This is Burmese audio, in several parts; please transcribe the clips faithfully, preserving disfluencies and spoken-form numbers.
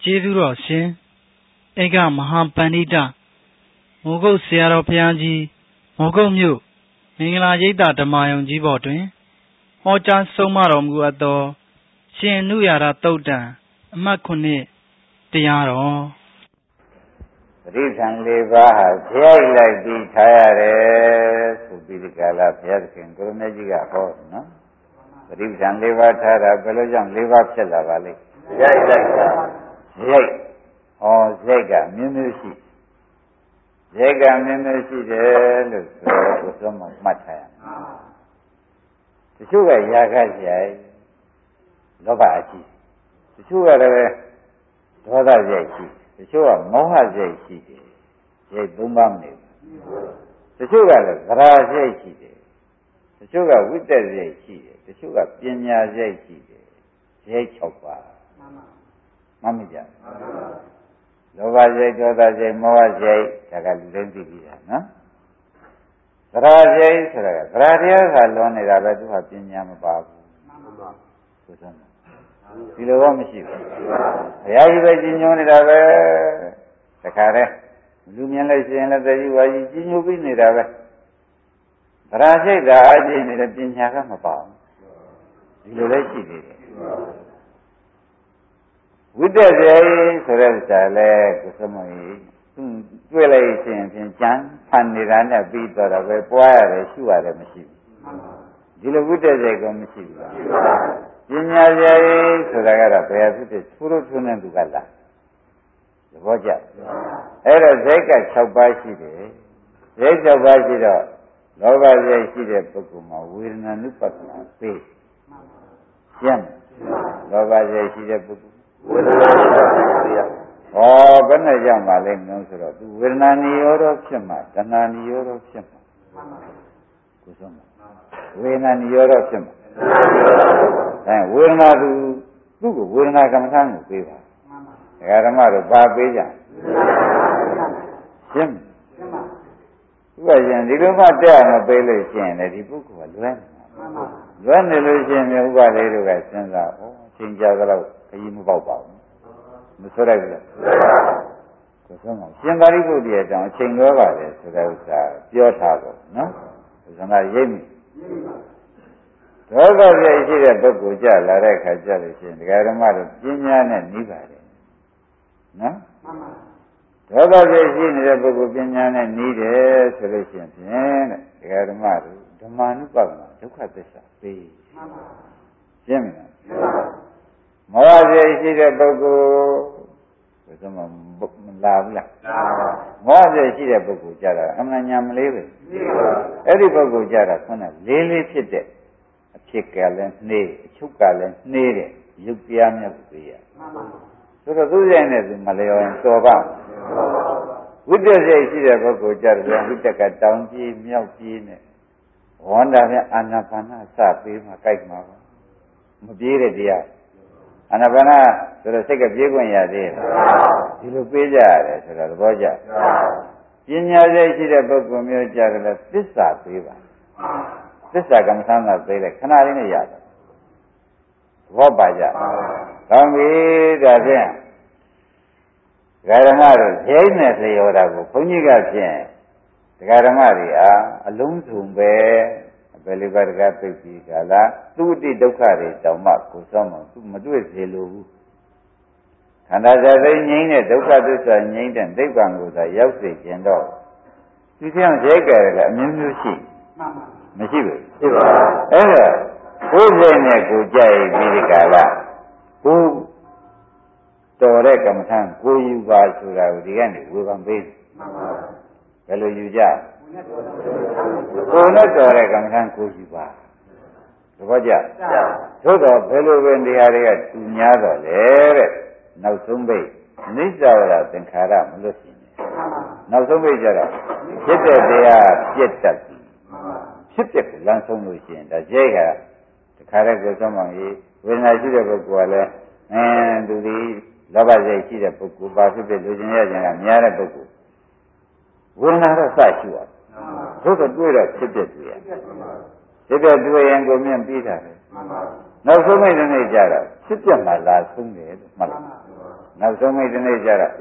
ကျေးဇူးတော်ရှင်ဧကမဟာပန္နိတမိုးကုတ်ဆရာတော်ဘုရားကြီးမိုးကုတ်မြို့မင်္ဂလာရိပ်သာဓမ္မယုံကြီးဘော်တွင်ဟောကြားဆုံးမတော်မူအပ်သောရှင်အနုရာဓသုတ်တံအမှတ်ခုနှစ်တရားတော်ပရိသံလေးပါးဟာဖျက်လိုက်ပြီးထားရတယ်ဆိုပြီးဒီကလာဘုရားသခင်ကိုရမေကြီးကဟောနော်ပရိသံလေးပါးထားတာဘယ်လိုကြောင့်လေးပါးဖြစ်လာပါလိမ့်ဖျက်လိုက်တာရိတ်ဟောရိတ်ကမျိုးမျိုးရှိရိတ်ကမျိုးမျိုးရှိတယ်လို့ဆိုတော့ကိုယ်ဆုံးမမှတ်ထားရတချို့ကရာဂရိုက်လောဘအရှိတချို့ကလည်းဒေါသရိုက်ရှိတချို့ကမောဟရိုက်ရှိတယ်ရိုက်သုံးပါးမနေဘူးတချို့ကလည်းသရာရိုက်ရှိတယ်တချို့ကဝိတ္တရိုက်ရှိတယ်တချို့ကပညာရိုက်ရှိတယ်ရိုက်၆ပါးမှတ်မိကြလောဘရိုက်ဒေါသရိုက်မောဟရိုက်ဒါကလူတိုင်းသိပြီလားနော်သရာရိုက်ဆိုတာကသရာတရားကလွန်နေတာပဲသူကပညာမပါဘူးဆိုစမ်းဒီလိုတော့မရှိဘူးဘုရားကြီးပဲကြီးညိုနေတာပဲတခါတည်းလူမြင်လိုက်ရှင်လည်းတကြီးဝါကြီးကြီးညိုပြီးနေတာပဲသရာစိတ်သာအကျဉ်းနေတဲ့ပညာကမပါဘူးဒီလိုလည်းရှိသေးတယ်ဝိတ္တရေဆိုတဲ့ဥစ္စာလည်းကိုစမောကြီးတွေ့လိုက်ရှင်ဖြင့်ကြံဖန်နေတာနဲ့ပြီးတော့တာပဲပွားရတယ်ရှုရတယ်မရှိဘူးဒီလိုဝိတ္တရေကမရှိဘူးလားပညာရေးဆိုတာကတော့ဘယ်ဖြစ်ဖြစ်သူတို့သူနဲ့သူကလားသဘောကျအဲ့တော့ဇိတ်က၆ပါးရှိတယ်ဇိတ်၆ပါးရှိတော့လောဘဇိတ်ရှိတဲ့ပုဂ္ဂိုလ်မှာဝေဒနာနုပဒနာပေးရှင်းလောဘဇိတ်ရှိတဲ့ပုဂ္ဂိုလ်ဝေဒနာနုပဒနာပေးရဟောဘယ်နဲ့ကြောင့်ပါလဲမလို့ဆိုတော့သူဝေဒနာနိရောဓဖြစ်မှတဏှာနိရောဓဖြစ်မှကိုဆုံးဝေဒနာနိရောဓဖြစ်မှအဲဝေဒနာသူသူ့ကိုဝေဒနာကမ္မထာကိုပေးပါဒကာဓမ္မတို့ပါပေးကြရှင်းသူကရင်ဒီလိုမှတက်မပေးလို့ရှင်းတယ်ဒီပုဂ္ဂိုလ်ကလွဲလွဲနေလို့ရှင်းမြဥပဒေတို့ကစဉ်းစားဩအချိန်ကြာတော့ခရီးမပေါက်ပါဘူးမဆိုလိုက်ဘူးလားကိုဆုံးအောင်ရှင်သာရိပုတ္တရာကြောင့်အချိန်လွဲပါတယ်ဆိုတဲ့ဥစ္စာပြောထားတော့နော်ဥစ္စာရိပ်မိဒေါသစိတ်ရှိတဲ့ပုဂ္ဂိုလ်ကြလာတဲ့အခါကြလို့ရှိရင်ဒကာဓမ္မတို့ပညာနဲ့နှီးပါတယ်နော်ဒေါသစိတ်ရှိနေတဲ့ပုဂ္ဂိုလ်ပညာနဲ့နှီးတယ်ဆိုလို့ရှိရင်ဖြင့်ဒကာဓမ္မတို့ဓမ္မ ानु ပဒနာဒုက္ခသစ္စာသိရှင်းမလားမောဟစိတ်ရှိတဲ့ပုဂ္ဂိုလ်ဘယ်တော့မှမလာဘူးလားမောဟစိတ်ရှိတဲ့ပုဂ္ဂိုလ်ကြတာအမှန်ညာမလေးပဲအဲ့ဒီပုဂ္ဂိုလ်ကြတာခုနလေးလေးဖြစ်တဲ့အဖြစ်ကလည်းနှေးအချုပ်ကလည်းနှေးတဲ့ရုပ်တရားမြတ်ကိုသိရဆိုတော့သူ့ရဲ့နဲ့သူမလျော်ရင်တော်ပါဝိတ္တစိတ်ရှိတဲ့ပုဂ္ဂိုလ်ကြတယ်ဝိတ္တကတောင်ကြီးမြောက်ကြီးနဲ့ဝန္တာနဲ့အာနာပါနစပေးမှကြိုက်မှာပါမပြေးတဲ့တရားအာနာပါနဆိုတော့စိတ်ကပြေးခွင့်ရသေးတယ်ဒီလိုပေးကြရတယ်ဆိုတော့သဘောကျပညာစိတ်ရှိတဲ့ပုဂ္ဂိုလ်မျိုးကြတယ်သစ္စာပေးပါသစ္စာကမ္မထာနာပေးလိုက်ခဏလေးနဲ့ရတယ်ဘောပါကြကောင်းပြီဒါဖြင့်ဒကာဓမ္မတို့ဈိမ့်နဲ့လျော်တာကိုဘုန်းကြီးကဖြင့်ဒကာဓမ္မတွေဟာအလုံးစုံပဲအပယ်လေးပါးဒကာသိပြီကလာသူတိဒုက္ခတွေတောင်မှကိုစောမှသူမတွေ့စေလိုဘူးခန္ဓာဇာတိငြိမ်းတဲ့ဒုက္ခသစ္စာငြိမ်းတဲ့နိဗ္ဗာန်ကိုသာရောက်စေခြင်းတော့ဒီကြောင့်ဈိတ်ကြရတဲ့အမျိုးမျိုးရှိမရှိဘူးရှိပါအဲ့ဒါကိုယ်စိတ်နဲ့ကိုကြိုက်ပြီးဒီကလာကိုတော်တဲ့ကမ္မထံကိုယူပါဆိုတာကိုဒီကနေဝေဖန်ပေးဘယ်လိုယူကြကိုယ်နဲ့တော်တဲ့ကမ္မထံကိုယူပါသဘောကျသို့တော့ဘယ်လိုပဲနေရာတွေကသူများတော့လေတဲ့နောက်ဆုံးပိတ်နိစ္စဝရသင်္ခါရမလွတ်ရှင်နောက်ဆုံးပိတ်ကြတော့ဖြစ်တဲ့တရားပြည့်တတ်ပြီဖြစ်တဲ့လမ်းဆုံးလို့ရှိရင်ဒါကျဲကတခါတည်းကိုဆုံးမကြီးဝေဒနာရှိတဲ့ပုဂ္ဂိုလ်ကလည်းအင်းသူဒီလောဘစိတ်ရှိတဲ့ပုဂ္ဂိုလ်ပါဖြစ်ဖြစ်လူချင်းရခြင်းကများတဲ့ပုဂ္ဂိုလ်ဝေဒနာတော့စရှိရတယ်သို့တော့တွေ့တော့ဖြစ်ဖြစ်တွေ့ရဖြစ်ဖြစ်တွေ့ရင်ကိုမြင်ပြီးတာပဲနောက်ဆုံးမိတ်တစ်နေ့ကျတော့ဖြစ်ပြမှာလာဆုံးတယ်လို့မှတ်လိုက်နောက်ဆုံးမိတ်တစ်နေ့ကျတော့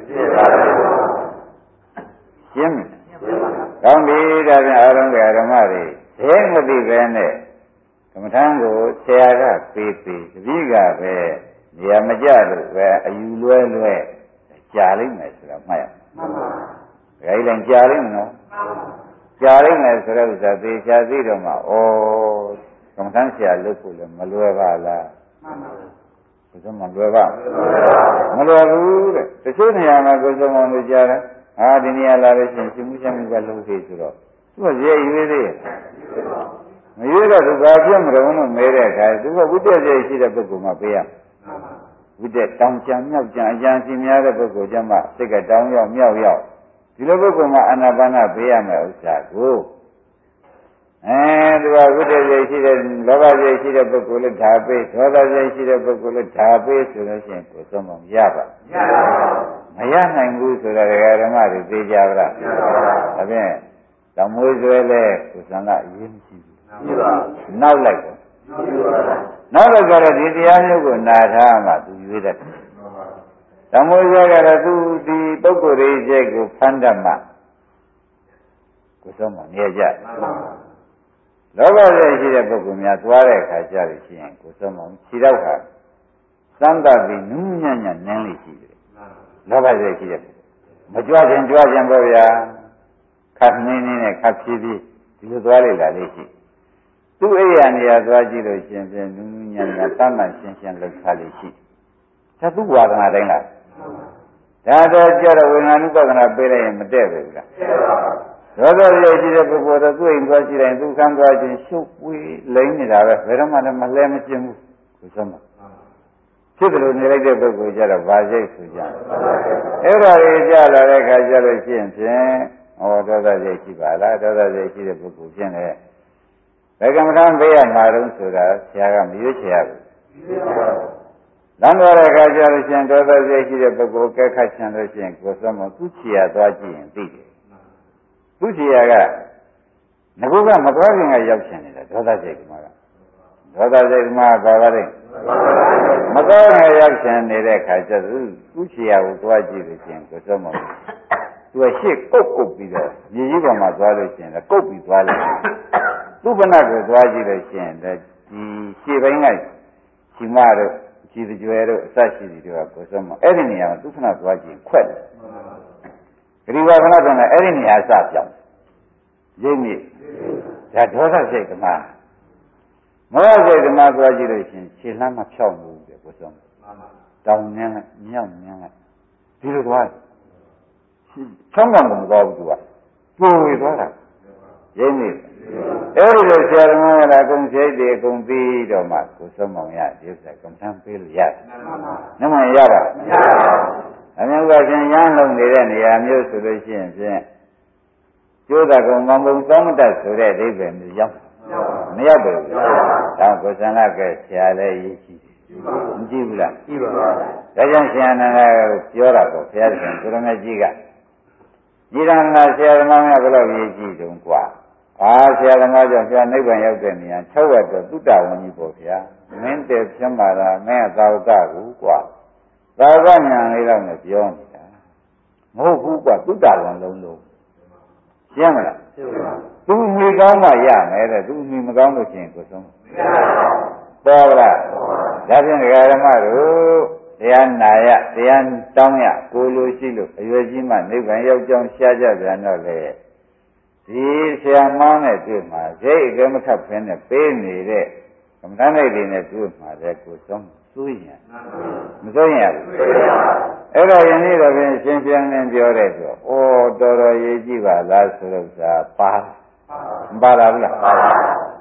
ရှင်းပြီကောင်းပြီဒါပြန်အာရုံကဓမ္မတွေဘယ်မသိပဲနဲ့ကမ္မထံကိုဆရာကပေးပေးတပည့်ကပဲနေရာမကျလို့ပဲအယူလွဲလွဲကြာလိမ့်မယ်ဆိုတာမှတ်ရမှာဒါကြီးလည်းကြာလိမ့်မယ်နော်ကြာလိမ့်မယ်ဆိုတဲ့ဥစ္စာသေချာသိတော့မှဩကမ္မထံဆရာလုပ်ဖို့လည်းမလွယ်ပါလားမှန်ပါဘူးဘုရားမလွယ်ပါမလွယ်ဘူးတဲ့တချို့နေရာမှာကိုယ်စုံအောင်လို့ကြားတယ်ဟာဒီနေရာလာလို့ရှိရင်ရှင်မှုချမ်းမှုကလုံးသေးဆိုတော့သူကရေရွေးသေးရဲ့မရွေးတော့သူဘာဖြစ်မလို့လို့မဲတဲ့အခါသူကဝိတ္တရဲ့ရှိတဲ့ပုဂ္ဂိုလ်မှပေးရဝိတ္တတောင်ကြံမြောက်ကြံအကြံစီများတဲ့ပုဂ္ဂိုလ်ကျမှစိတ်ကတောင်ရောက်မြောက်ရောက်ဒီလိုပုဂ္ဂိုလ်မှအာနာပါနပေးရမယ်ဥစ္စာကိုအဲသူကဝိတ္တရဲ့ရှိတဲ့လောဘရဲ့ရှိတဲ့ပုဂ္ဂိုလ်လည်းဓာပေးဒေါသရဲ့ရှိတဲ့ပုဂ္ဂိုလ်လည်းဓာပေးဆိုလို့ရှိရင်ကိုယ်ဆုံးမရပါမရပါဘူးမရနိုင်ဘူးဆိုတာဓမ္မတွေသိကြပါလားမရပါဘူးဒါဖြင့်တောင်မွေးဆွဲလဲကိုယ်စံကအရေးမရှိဘူးမရှိပါဘူးနောက်လိုက်တော့မရှိပါဘူးနောက်လိုက်ကြတော့ဒီတရားမျိုးကိုနာထားမှသူရွေးတတ်တယ်တောင်မွေးဆွဲကတော့သူဒီပုဂ္ဂိုလ်ရဲ့စိတ်ကိုဖန်တတ်မှကိုယ်စံမနေကြလောဘရဲ့ရှိတဲ့ပုဂ္ဂိုလ်များသွားတဲ့အခါကျလို့ရှိရင်ကိုယ်စံမခြေတော့ခါသံတပြီးနူးညံ့ညံ့နင်းလိရှိတယ်လောဘရဲ့ရှိတဲ့မကြွခြင်းကြွခြင်းပေါ့ဗျာခတ်နေနေနဲ့ခတ်ဖြည်းဖြည်းဒီလိုသွားလိုက်တာလေးရှိသူ့အိယာနေရာသွားကြည့်လို့ရှင်ပြန်နူးနူးညံ့ညံ့တတ်မှန်ရှင်းရှင်းလောက်ထားလေးရှိဒါသူ့ဝါဒနာတိုင်းလားဒါတော့ကြတော့ဝိညာဉ်ဥပဒနာပေးလိုက်ရင်မတည့်ဘူးလားဒေါသရဲ့ရှိတဲ့ပုဂ္ဂိုလ်တော့သူ့အိမ်သွားကြည့်တိုင်းသူခံသွားခြင်းရှုပ်ပွေးလိမ့်နေတာပဲဘယ်တော့မှလည်းမလဲမကျင်ဘူးကိုစမ်းပါဖြစ်တယ်လို့နေလိုက်တဲ့ပုဂ္ဂိုလ်ကြတော့ဗာစိတ်ဆိုကြအဲ့ဒါတွေကြလာတဲ့အခါကျလို့ရှိရင်ဖြင့်ဟောဒေါသစိတ်ရှိပါလားဒေါသစိတ်ရှိတဲ့ပုဂ္ဂိုလ်ဖြင့်လည်းဘယ်ကမ္မထမ်းပေးရမှာတော့ဆိုတာဆရာကမရွေးချယ်ရဘူးလမ်းသွားတဲ့အခါကျလို့ရှိရင်ဒေါသစိတ်ရှိတဲ့ပုဂ္ဂိုလ်ကဲခတ်ချင်လို့ရှိရင်ကိုယ်စမ်းမသူ့ချီရသွားကြည့်ရင်သိတယ်သူ့ချီရကငါကမသွားခင်ကရောက်ချင်နေတာဒေါသစိတ်ကမှကဒေါသစိတ်ကမှဘာပါလဲမကောင်းတဲ့ရောက်ချင်နေတဲ့ခါကျသူသူ့ချီရကိုသွားကြည့်လို့ရှိရင်ကိုယ်စမ်းမသူကရှေ့ကုတ်ကုတ်ပြီးတော့မြေကြီးပေါ်မှာသွားလို့ရှိရင်လည်းကုတ်ပြီးသွားလိုက်သူ့ဘဏ္ဍကိုသွားကြည့်လို့ရှိရင်ဒီရှေ့ပိုင်းကရှင်မတို့ကြည်ကြွယ်တို့အစရှိသည်တို့ကကိုယ်စမ်းမအဲ့ဒီနေရာမှာသူ့ခဏသွားကြည့်ခွက်တယ်ဂရိဝါခဏကလည်းအဲ့ဒီနေရာစပြောင်းရိပ်မြစ်ဒါဒေါသစိတ်ကမှမောဟစိတ်ကမှသွားကြည့်လို့ရှိရင်ခြေလှမ်းမဖြောက်ဘူးတဲ့ကိုယ်ဆုံးတောင်းနင်းလိုက်မြောက်နင်းလိုက်ဒီလိုသွားချောင်းကောင်ကမသွားဘူးသူကပိုဝေသွားတာရိပ်မြစ်အဲ့ဒီလိုဆရာတော်ကလည်းအကုန်စိတ်တွေအကုန်ပြီးတော့မှကိုယ်ဆုံးမောင်ရဒီဥစ္စာကမ္ဘာပေးလို့ရတယ်နမရပါမရပါဘူးအမျိုးကရှင်ရမ်းလုံးနေတဲ့နေရာမျိုးဆိုလို့ရှိရင်ဖြင့်ကျိုးတာကောင်မုံသောမတတ်ဆိုတဲ့အိဗယ်မျိုးရောက်မရောက်ဘူး။ဒါကိုယ်စံလာကဲဆရာလည်းရေးကြည့်တယ်။မကြည့်ဘူးလား။ကြည့်ပါပါ။ဒါကြောင့်ဆရာနာကပြောတာပေါ့ဘုရားရှင်ကိုရမကြီးကညီရဏဆရာသမားကဘယ်လိုရေးကြည့်တုံးกว่า။အာဆရာသမားကြောင့်ဆရာနိဗ္ဗာန်ရောက်တဲ့နေရာ၆ဝက်တော့သုတ္တဝဏ်ကြီးပေါ့ဗျာ။မင်းတည်းဖြစ်မှာလားမင်းအသာဝကကိုกว่า။သာဝကညာလေးတော့မပြောနေတာ။မဟုတ်ဘူးกว่าသုတ္တဝဏ်လုံးလုံးရှင်းမလားရှင်းပါဘူးသူမိကောင်းမှရမယ်တဲ့သူမိမကောင်းလို့ရှိရင်ကိုယ်ဆုံးမရပါဘူးပေါ်လားဒါဖြင့်ဒကာဓမ္မတို့တရားနာရတရားတောင်းရကိုလိုရှိလို့အရွယ်ကြီးမှနိဗ္ဗာန်ရောက်ကြောင်းရှားကြပြန်တော့လေဒီဆရာမောင်းနဲ့တွေ့မှာစိတ်အကဲမထပ်ဖင်းနဲ့ပေးနေတဲ့ကမ္ဘာနဲ့တွေနဲ့တွေ့မှာလေကိုယ်ဆုံးစိုးရင်မစိုးရင်ဘူးအဲ့တော့ယနေ့တော့ပြင်ရှင်းပြင်းလင်းပြောတဲ့ဆိုဩတော်တော်ရေးကြည့်ပါလားဆိုတော့သာပါမပါလားဘူးလားပါပါ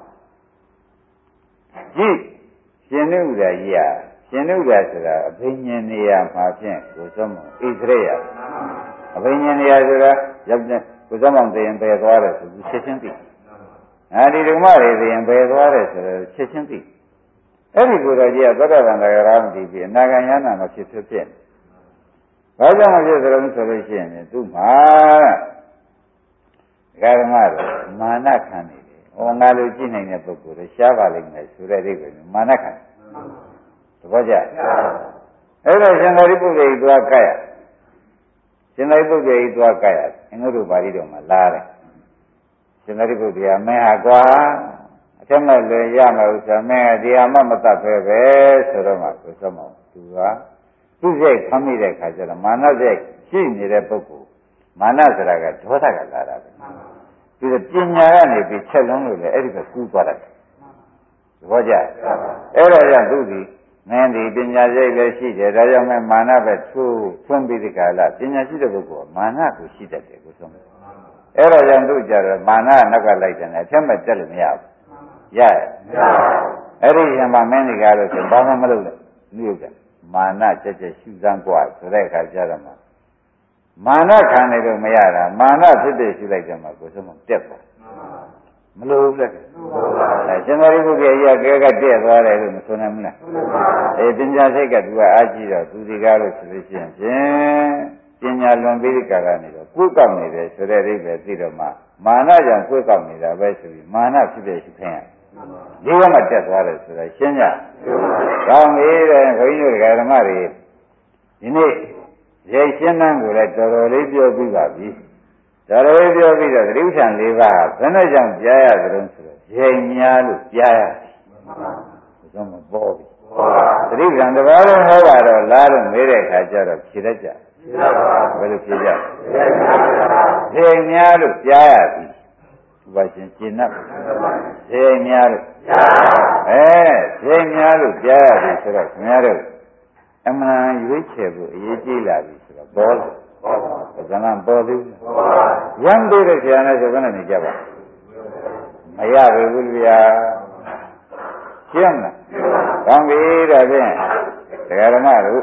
ကြည့်ရှင်နုဒာကြီးอ่ะရှင်နုဒာဆိုတာအဘိညာဉ်နေရာမှာဖြင့်ကိုသုံးမဣသရေယအဘိညာဉ်နေရာဆိုတာရောက်တဲ့ကိုသုံးမောင်တရင်ပယ်သွားတယ်ဆိုပြီးချက်ချင်းသိအဲဒီဓမ္မတွေတရင်ပယ်သွားတယ်ဆိုတော့ချက်ချင်းသိအဲ့ဒီကိုယ်တော်ကြီးကသောတာပန်တရားမသိပြီအနာဂံယန္နာမဖြစ်ဖြစ်ဖြစ်ဘာကြောင့်မဖြစ်သလဲဆိုလို့ရှိရင်သူ့မှာဒကာဓမ္မတို့မာနခံနေတယ်။ဟောငါလိုကြည့်နိုင်တဲ့ပုဂ္ဂိုလ်တွေရှားပါလိမ့်မယ်ဆိုတဲ့အိဗယ်မာနခံသဘောကျအဲ့တော့ရှင်သာရိပုတ္တရာသွားကြရရှင်သာရိပုတ္တရာသွားကြရအင်္ဂုတ္တပါဠိတော်မှာလာတယ်ရှင်သာရိပုတ္တရာမင်းဟာကွာအထက်မဲ့လွယ်ရမယ်ဥစ္စာမင်းကဒီဟာမှမတတ်ပဲပဲဆိုတော့မှဆိုစမောသူကသူ့စိတ်ဖမ်းမိတဲ့ခါကျတော့မာနစိတ်ရှိနေတဲ့ပုဂ္ဂိုလ်မာနဆိုတာကဒေါသကလာတာပဲဒီပညာကနေပြီးချက်လုံးလို့လေအဲ့ဒီကကူးသွားတယ်သဘောကျအဲ့ဒါကြောင့်သူဒီမင်းဒီပညာစိတ်လည်းရှိတယ်ဒါကြောင့်မဲမာနပဲသိုးသွင်းပြီးဒီကလာပညာရှိတဲ့ပုဂ္ဂိုလ်ကမာနကိုရှိတတ်တယ်ကိုဆုံးအဲ့ဒါကြောင့်သူကြတော့မာနနောက်ကလိုက်တယ်အထက်မဲ့တက်လို့မရဘူးရရအဲ့ဒီရင်မှာမင်းဒီကားလို့ဆိုဘာမှမလုပ်နဲ့မြို့ကမာနကြက်ကြက်ရှုစမ်းกว่าဆိုတဲ့အခါကျတော့မှမာနခံနေတော့မရတာမာနဖြစ်တဲ့ရှုလိုက်တယ်မှာကိုဆုံးမတက်ပါမလို့ဘူးလေအဲရှင်သာရိပုတ္တရာကြီးကကဲကတက်သွားတယ်လို့မဆိုနိုင်ဘူးလားအဲပညာစိတ်ကသူကအားကြီးတော့သူဒီကားလို့ဆိုလို့ရှိရင်ဖြင့်ပညာလွန်ပြီးဒီကာကနေတော့ကိုယ်ကောက်နေတယ်ဆိုတဲ့အိဗယ်သိတော့မှမာနကြောင့်ကိုယ်ကောက်နေတာပဲဆိုပြီးမာနဖြစ်တဲ့ရှုခိုင်းရဒီကမှတက်သွားတယ်ဆိုတာရှင်းကြကောင်းပြီတဲ့ဘုန်းကြီးတို့ဓမ္မတွေဒီနေ့ရိတ်ရှင်းနှံကိုလည်းတော်တော်လေးပြောပြီးပါပြီတော်တော်လေးပြောပြီးတော့သတိပဋ္ဌာန်၄ပါးဘယ်နဲ့ကြောင့်ကြားရကြလို့ဆိုတော့ရိတ်များလို့ကြားရတယ်ဘုရားမပေါ်ဘူးသတိပဋ္ဌာန်တစ်ပါးလုံးဟောတာတော့လားလို့မေးတဲ့အခါကျတော့ဖြေတတ်ကြဘယ်လိုဖြေကြရိတ်များလို့ကြားရပြီဘာရှင်ရှင်း납ရိတ်များလို့အဲရိတ်များလို့ကြားရပြီဆိုတော့ခင်ဗျားတို့အမှန်ရွေးချယ်ဖို့အရေးကြီးလာပြီဆိုတော့ဘောလို့ဇာန်ပေါ်သေးရမ်းသေးတဲ့ဆရာနဲ့ဆိုဘယ်နဲ့နေကြပါမရဘူးဗျာရှင်းလားကောင်းပြီဒါဖြင့်တရားဓမ္မတို့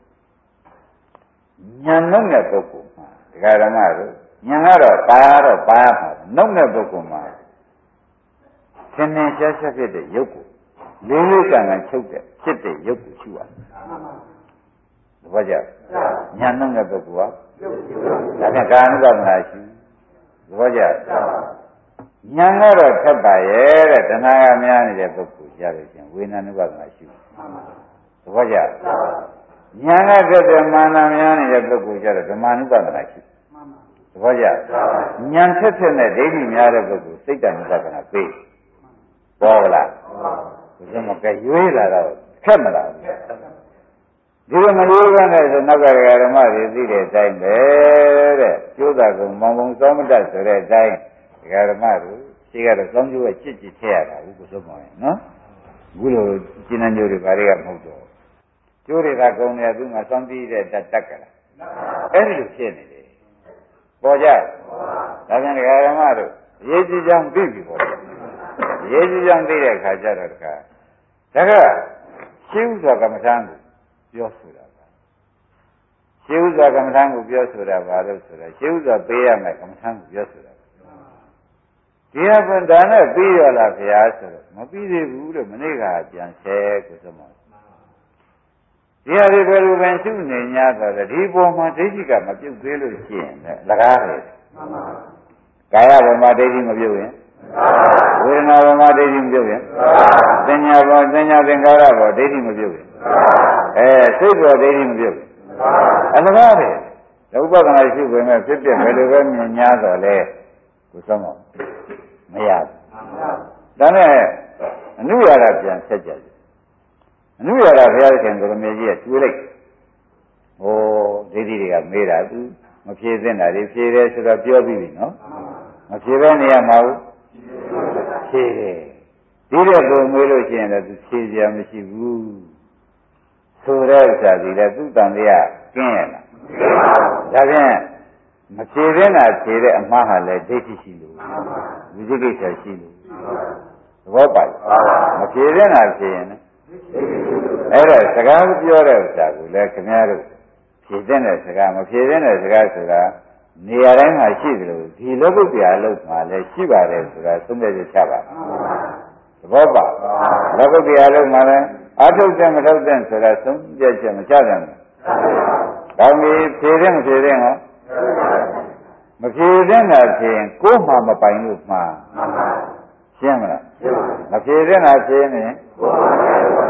ဉာဏ်နှုတ်တဲ့ပုဂ္ဂိုလ်မှာတရားဓမ္မတို့ဉာဏ်ကတော့ပါတော့ပါမှာနှုတ်တဲ့ပုဂ္ဂိုလ်မှာသင်္နေရှားရှားဖြစ်တဲ့ရုပ်ကိုလေးလေးကံကံချုပ်တဲ့ဖြစ်တဲ့ရုပ်ကိုရှုရတယ်သဘောကျဉာဏ်နှုတ်တဲ့ပုဂ္ဂိုလ်ကဒါပြန်ကာနုပဒနာရှိသဘောကျဉာဏ်ကတော့ထပ်ပါရဲ့တဲ့တဏှာကများနေတဲ့ပုဂ္ဂိုလ်ကြလို့ချင်းဝေဒနာနုပဒနာရှိသဘောကျဉာဏ်ကဖြစ်တဲ့မာနများနေတဲ့ပုဂ္ဂိုလ်ကြတော့ဓမ္မနုပဒနာရှိသဘောကျဉာဏ်ဖြစ်ဖြစ်နဲ့ဒိဋ္ဌိများတဲ့ပုဂ္ဂိုလ်စိတ်တ ानु ပဒနာပေးပေါ်လားဘုရားမကရွေးလာတော့ခက်မလားဒီလိုမလို့ကနဲ့ဆိုနောက်ကဓမ္မတွေသိတဲ့အတိုင်းပဲတဲ့ကျိုးတာကမောင်မောင်စောမတတ်ဆိုတဲ့အတိုင်းဓမ္မတွေရှိကတော့ကောင်းကျိုးကချစ်ချစ်ထည့်ရတာဘူးကိုစိုးမောင်ရဲ့နော်အခုလိုကျင်းနှံကျိုးတွေဘာတွေကမဟုတ်တော့ကျိုးတွေကကုံနေသူမှစောင့်ကြည့်တဲ့တတ်တတ်ကြလားအဲ့ဒီလိုဖြစ်နေတယ်ပေါ်ကြဒါပြန်ဓမ္မတို့ရေးကြည့်ကြောင်းသိပြီပေါ့ရေးကြည့်ကြောင်းသိတဲ့အခါကျတော့တခါဒါကရှင်းဥစွာကမ္မထာကိုပြောဆိုတာပါရှင်းဥစွာကမ္မထာကိုပြောဆိုတာပါလို့ဆိုတာရှင်းဥစွာပေးရမယ်ကမ္မထာကိုပြောဆိုတာဒီဟာကဒါနဲ့ပြီးရလားဗျာဆိုတော့မပြီးသေးဘူးလို့မနေ့ကပြန်ဆဲကိုစမောဒီဟာဒီဘယ်လိုပဲရှုနေ냐ဆိုတော့ဒီပုံမှာဒိဋ္ဌိကမပြုတ်သေးလို့ရှိရင်လည်းလကားပဲကာယဘဝမှာဒိဋ္ဌိမပြုတ်ရင်ဝေဒနာဘဝမှာဒိဋ္ဌိမပြုတ်ရင်သင်ညာဘဝသင်ညာသင်္ခါရဘဝဒိဋ္ဌိမပြုတ်ရင်အဲစိတ်ဘောဒိဋ္ဌိမပြုတ်အလကားပဲဥပဒနာရှိပေမဲ့ဖြစ်ဖြစ်ဘယ်လိုပဲမြင်냐တော့လေကိုစမောမရဘူးဒါနဲ့အနုရတာပြန်ဆက်ကြတယ်အနုရတာဘုရားရှင်ကိုရမေကြီးကတွေးလိုက်ဟိုဒိဋ္ဌိတွေကမေးတာသူမဖြေသင့်တာတွေဖြေတယ်ဆိုတော့ပြောပြီးပြီနော်မဖြေဘဲနေရမှာဘူးဖြေတယ်ဒီတဲ့ကိုမေးလို့ရှိရင်လည်းသူဖြေကြမရှိဘူးဆိုတဲ့ဥစ္စာဒီလည်းသူ့တန်တရားကျင်းရလားဒါဖြင့်မဖြေသင့်တာဖြေတဲ့အမှားဟာလည်းဒိဋ္ဌိရှိလို့ဝိသိကိစ္စရှိလို့သဘောပါလားမဖြေသင့်တာဖြေရင်အဲ့တော့စကားပြောတဲ့ဥစ္စာကိုလည်းခင်ဗျားတို့ဖြေတဲ့စကားမဖြေတဲ့စကားဆိုတာနေရာတိုင်းမှာရှိတယ်လို့ဒီလောကုတ္တရာလောက်မှာလည်းရှိပါတယ်ဆိုတာသုံးတဲ့ချပါသဘောပါလောကုတ္တရာလောက်မှာလည်းအထုတ်တဲ့မထုတ်တဲ့ဆိုတာသုံးပြချက်မချတယ်ဘူးကောင်းပြီဖြေတဲ့မဖြေတဲ့ဟောမဖြေတဲ့တာဖြေရင်ကိုယ်မှမပိုင်လို့မှာရှင်းမလားမဖြေတဲ့တာဖြေရင်တခ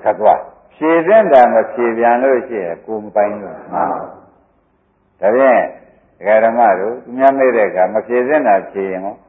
တ်သွားဖြေတဲ့တာမဖြေပြန်လို့ရှိရင်ကိုမပိုင်လို့မှားဒါဖြင့်ဒကာဓမ္မတို့သူများမေးတဲ့အခါမဖြေတဲ့တာဖြေရင်ဟော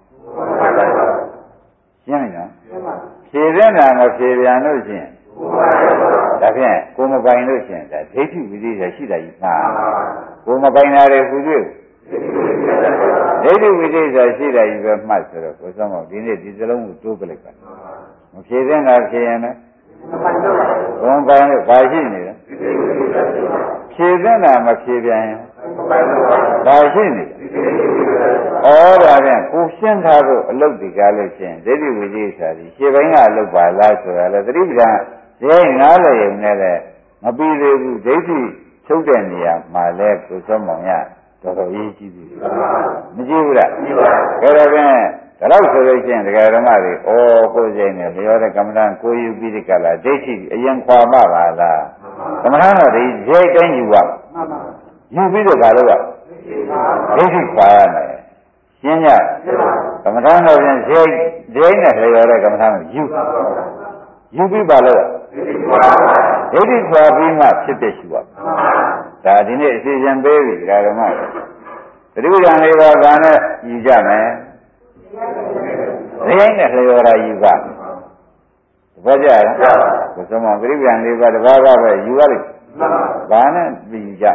ရှင်းပြီနော်ဖြေတဲ့တာမဖြေပြန်လို့ရှိရင်ဒါဖြင့်ကိုမပိုင်လို့ရှိရင်ဒါဒိဋ္ဌိဝိသေသရှိတာကြီးမှားကိုမပိုင်တာတွေခုတွေ့ဒိဋ္ဌိဝိသေသရှိတာကြီးပဲမှတ်ဆိုတော့ကိုစောမောဒီနေ့ဒီစလုံးကိုတိုးပလိုက်ပါမဖြေတဲ့တာဖြေရင်လည်းဘုံပိုင်လို့ဘာရှိနေလဲဖြေတဲ့တာမဖြေပြန်ရင်ဘာရှိနေလဲဩဒါဖြင့်ကိုရှင်းထားဖို့အလုပ်ဒီကားလို့ရှိရင်ဒိဋ္ဌိဝိသေသကြီးရှင်းပိုင်းကအလုပ်ပါလားဆိုတာလေသတိပ္ပံဇေငားလည်းရုံနဲ့လည်းမပြီးသေးဘူးဒိဋ္ဌိချုပ်တဲ့နေရာမှာလဲကိုစောမောင်ရတော်တော်ရေးကြည့်ပြီမကြည့်ဘူးလားကြည့်ပါဘူးဒါတော့ဖြင့်ဒါတော့ဆိုလို့ရှိရင်ဒကာဓမ္မတွေဩကိုယ်စိတ်နဲ့ပြောတဲ့ကမ္မဋ္ဌာန်းကိုယူပြီးဒီကလာဒိဋ္ဌိအရင်ခွာမှပါလားကမ္မဋ္ဌာန်းတော့ဒီဇေတိုင်းယူပါယူပြီးတော့ဘာလို့ကဒိဋ္ဌိခွာရမယ်ရှင်းကြကမ္မဋ္ဌာန်းတော့ဖြင့်ဇေဇေနဲ့လျော်တဲ့ကမ္မဋ္ဌာန်းကိုယူယူပြီးပါလို့ဒိဋ္ဌိခွာပြီးမှဖြစ်ဖြစ်ရှိပါဒါဒီနေ့အစီအစဉ်ပေးပြီဒကာဓမ္မသတိပဋ္ဌာန်လေးပါးကနဲ့ယူကြမယ်ဇေနဲ့လျော်တာယူပါဘောကြလားကိုစမသတိပဋ္ဌာန်လေးပါးတစ်ပါးပါပဲယူရလိမ့်ဘာနဲ့ယူကြ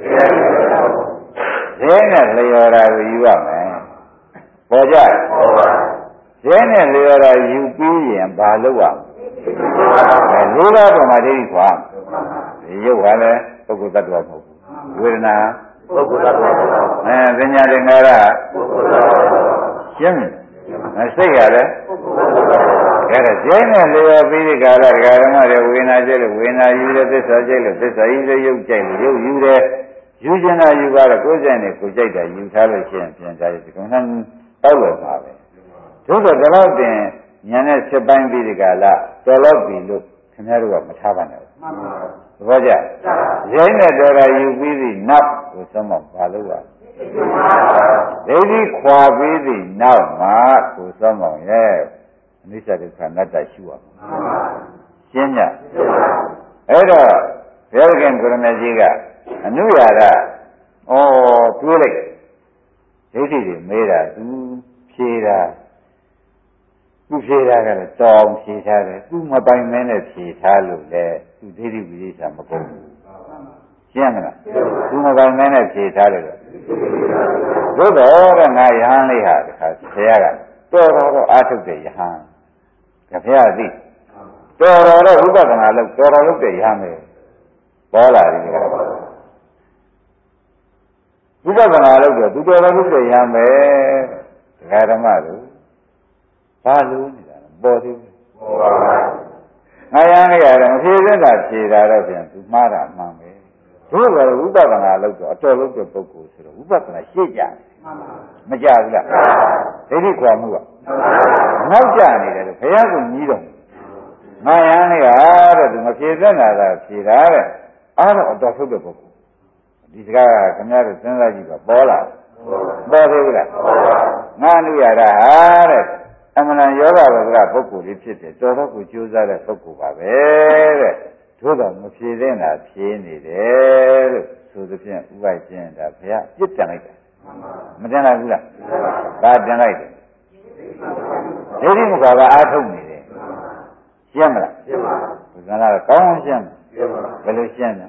ဇေနဲ့လျော်တာကိုယူရမယ်ဘောကြဇေနဲ့လျော်တာယူပြီးရင်ဘာလုပ်ရမလဲလေးပါးပေါ်မှာဒိဋ္ဌိခွာဒီရုပ်ကလည်းပုဂ္ဂိုလ်တ attva မဟုတ်ဘူးဝေဒနာပုဂ္ဂိုလ်တ attva အဲပညာသင်္ခါရပုဂ္ဂိုလ်တ attva ရှင်းပြီစိတ်ကလည်းအဲ့ဒါဇေနဲ့လျော်ပြီးဒီကာလဒကာဓမ္မတွေဝေဒနာကျလို့ဝေဒနာယူတယ်သစ္စာကျလို့သစ္စာယူတယ်ရုပ်ကျလို့ရုပ်ယူတယ်ယူကျင်တာယူပါတော့ကိုယ်စိတ်နဲ့ကိုယ်ကြိုက်တာယူထားလို့ရှိရင်ပြန်စားရဒီကုန်းนั้นတောက်လို့ပါပဲတို့တော့ဒီလောက်တင်ညာနဲ့စစ်ပိုင်းပြီးဒီကာလတော်တော့ပြီလို့ခင်ဗျားတို့ကမထားပါနဲ့မှန်ပါဘူးသဘောကျဇိုင်းနဲ့တော်တာယူပြီးပြီနောက်ကိုသုံးမဘာလို့ပါဒိဋ္ဌိခွာပြီးပြီနောက်မှာကိုသုံးမောင်ရဲ့အနိစ္စဒုက္ခအနတ္တရှိရမှာရှင်းညအဲ့တော့ဘုရားခင်ကိုရမကြီးကအနုရာရဩတွေးလိုက်ဒိဋ္ဌိတွေမေးတာသူဖြေတာသူဖြေတာကလည်းတောင်းဖြေထားတယ်သူမပိုင်မဲနဲ့ဖြေထားလို့လေသူဒိဋ္ဌိဝိသေသမကုန်ဘူးရှင်းမလားသူမပိုင်မဲနဲ့ဖြေထားတယ်လို့သို့တော်ကငါယဟန်လေးဟာတခါဆရာကတော်တော်တော့အာထုတ်တဲ့ယဟန်ကဘုရားသိတော်တော်တော့ဥပဒနာလို့တော်တော်လုပ်တဲ့ယဟန်ပဲပေါ်လာတယ်ကဥပဒနာလို့တော့သူတော်တော်လုပ်တဲ့ယဟန်ပဲဒကာဓမ္မတို့ဘာလို့နေတာပေါ်သေးဘူးပေါ်ပါဘူးငါရမ်းကြရတယ်မဖြေသင့်တာဖြေတာတော့ပြန်သူမှားတာမှန်ပဲတို့ကဝိပဿနာလို့တော့အတော်လို့တဲ့ပုဂ္ဂိုလ်ဆိုတော့ဝိပဿနာရှေ့ကြတယ်မကြဘူးလားဒိဋ္ဌိခွာမှုကနောက်ကြနေတယ်လို့ဘုရားကညီးတော့ငါရမ်းကြရတဲ့သူမဖြေသင့်တာကဖြေတာတဲ့အားတော့အတော်ထုတ်တဲ့ပုဂ္ဂိုလ်ဒီစကားကခင်ဗျားတို့စဉ်းစားကြည့်ပါပေါ်လာပေါ်သေးဘူးလားငါနုရတာဟာတဲ့အမှန်တန်ယောဂဝကပုဂ္ဂိုလ်လေးဖြစ်တယ်တော်တော့ကိုကြိုးစားတဲ့ပုဂ္ဂိုလ်ပါပဲတဲ့သို့တော်မဖြေသင့်တာဖြေနေတယ်လို့ဆိုသဖြင့်ဥပကျင့်တာဘုရားပြစ်တင်လိုက်တာမတင်လိုက်ဘူးလားဒါတင်လိုက်တယ်ဒိဋ္ဌိမကွာကအားထုတ်နေတယ်ရှင်းမလားရှင်းပါဘူးဘုရားကကောင်းအောင်ရှင်းတယ်ဘယ်လိုရှင်းလဲ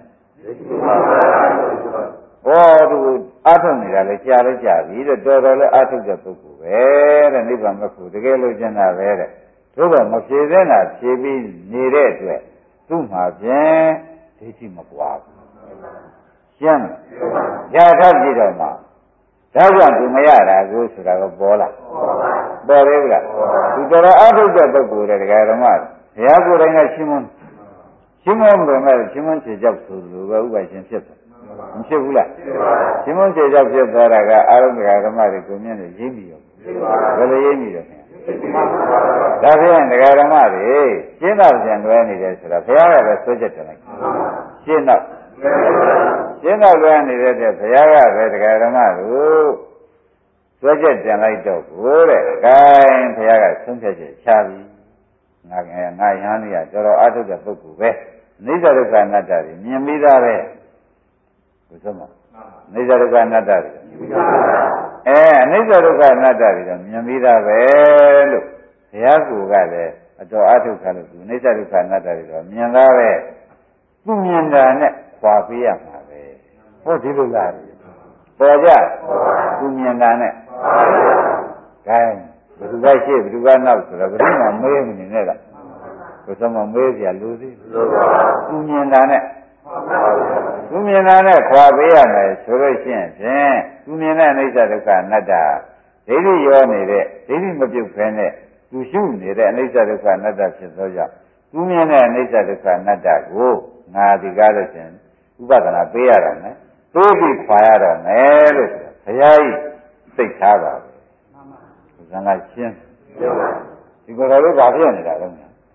ဟောသူအားထုတ်နေတာလေကြာလဲကြာပြီတဲ့တော်တော်လဲအားထုတ်တဲ့ပုဂ္ဂိုလ်ပဲတဲ့နိဗ္ဗာန်မဖို့တကယ်လို့ကျင်တာပဲတဲ့သို့တော့မဖြေသင့်တာဖြေပြီးနေတဲ့အတွက်သူ့မှာဖြင့်ဒိဋ္ဌိမကွာဘူးရှင်းကြာထပ်ကြည့်တော့မှဒါကြောင့်သူမရတာကိုဆိုတာကပေါ်လာပေါ်သေးဘူးလားသူတော်တော်အားထုတ်တဲ့ပုဂ္ဂိုလ်တဲ့ဒကာဓမ္မဘုရားကိုယ်တိုင်ကရှင်းမရှင်းမဘယ်မဲ့ရှင်းမဖြေကြောက်ဆိုလိုပဲဥပရှင်ဖြစ်တယ်မဖြစ်ဘူးလားရှင်းမဖြေကြောက်ဖြစ်သွားတာကအာရုံဒကာဓမ္မတွေကိုမြင်နေရိပ်ပြီးရောဘယ်လိုရိပ်ပြီးတော့ဒါဖြင့်ဒကာဓမ္မတွေရှင်းတော့ပြန်လွဲနေတယ်ဆိုတာဘုရားကလည်းဆွဲချက်တင်လိုက်ရှင်းတော့ရှင်းတော့လွဲနေတဲ့တဲ့ဘုရားကပဲဒကာဓမ္မတို့ဆွဲချက်တင်လိုက်တော့ကိုတဲ့ gain ဘုရားကဆုံးဖြတ်ချက်ချပြီငါငါငါရဟန်းလေးကတော်တော်အားထုတ်တဲ့ပုဂ္ဂိုလ်ပဲအနိစ္စဒုက္ခအနတ္တတွေမြင်ပြီးသားပဲဘုရားမအနိစ္စဒုက္ခအနတ္တတွေမြင်ပြီးသားအဲအနိစ္စဒုက္ခအနတ္တတွေတော့မြင်ပြီးသားပဲလို့ဘုရားကိုယ်ကလည်းအတော်အားထုတ်ခါလို့ဒီအနိစ္စဒုက္ခအနတ္တတွေတော့မြင်သားပဲသူမြင်တာနဲ့ခွာပေးရမှာပဲဟုတ်ဒီလိုလားပေါ်ကြသူမြင်တာနဲ့ဂိုင်းဘယ်သူကရှေ့ဘယ်သူကနောက်ဆိုတော့ဘယ်သူမှမေးမနေနဲ့လားဘယ်သူမှမေးစရာလိုသေးသူမြင်တာနဲ့သူမြင်တာနဲ့ခွာပေးရမယ်ဆိုလို့ရှိရင်ဖြင့်သူမြင်တဲ့အနိစ္စဒုက္ခအနတ္တဒိဋ္ဌိရောနေတဲ့ဒိဋ္ဌိမပြုတ်ခဲနဲ့သူရှုနေတဲ့အနိစ္စဒုက္ခအနတ္တဖြစ်သောကြောင့်သူမြင်တဲ့အနိစ္စဒုက္ခအနတ္တကိုငါဒီကားလို့ရှင်ဥပဒနာပေးရတော့မယ်သိပြီးခွာရတော့မယ်လို့ဆိုဘုရားကြီးသိထားပါဘူးဇန်လာရှင်းဒီကိုယ်တော်တို့ဘာဖြစ်နေတာလဲ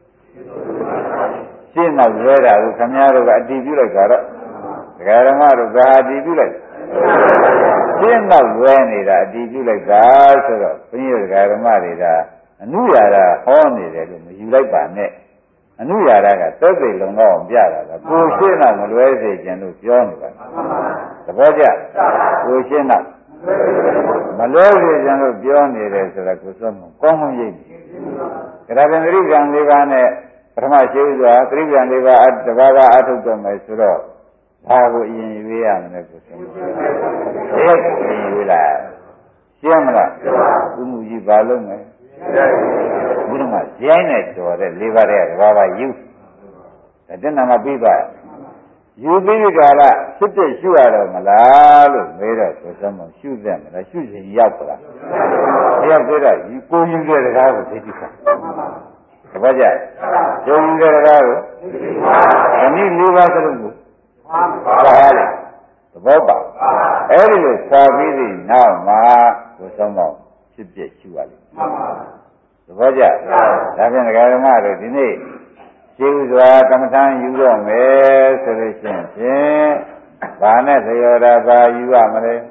ရှင်းတော့လွဲတာကိုခမည်းတော်ကအတည်ပြုလိုက်ကြတော့ဒကာဓမ္မတို့ကအတည်ပြုလိုက်ရှင်းတော့လွဲနေတာအတည်ပြုလိုက်တာဆိုတော့ဘုန်းကြီးဒကာဓမ္မတွေကအနုရာဓဟောနေတယ်လို့မယူလိုက်ပါနဲ့အနုရာဓကသက်သေလုံတော့အောင်ပြတာကကိုရှင်းတော့မလွဲစေခြင်းလို့ပြောနေပါသဘောကျကိုရှင်းတော့မလွဲစေခြင်းလို့ပြောနေတယ်ဆိုတော့ကိုစွမ်းမကောင်းကောင်းရိပ်နေကြဒါပြန်သတိကံလေးပါးနဲ့ပထမရှိစွာသတိကံလေးပါးတဘာဝအထုတ်တော့မယ်ဆိုတော့ဒါကိုအရင်ရွေးရမယ်ကိုစွမ်းဒီလိုရွေးလာရှင်းမလားသူမှုကြီးပါလို့မယ်ဘုရားမဇိုင်းနဲ့တော်တဲ့လေးပါးတဲ့တဘာဝယူဒါတဏ္ဍာမပြီးသွားယူပြီးကြလားဖြစ်တဲ့ရှုရတော့မလားလို့မေးတော့ဆိုစမ်းမရှုသင့်မလားရှုရင်ရောက်ပါလားရောက်သေးတော့ဒီကိုယူတဲ့တရားကိုသိကြည့်ပါတပည့်ကြကျုံယူတဲ့တရားကိုအနည်းလေးပါးစလုံးကိုပါလေသဘောပါအဲ့ဒီလိုခွာပြီးပြီးနောက်မှာကိုစမ်းမဖြစ်ပြရှုရလိမ့်သဘောကြဒါဖြင့်ဒကာဓမ္မတို့ဒီနေ့ရှင်းစွာကမ္မထာယူတော့မယ်ဆိုလို့ရှိရင်ဖြင့်ဘာနဲ့သရောဓဘာယူရမလဲ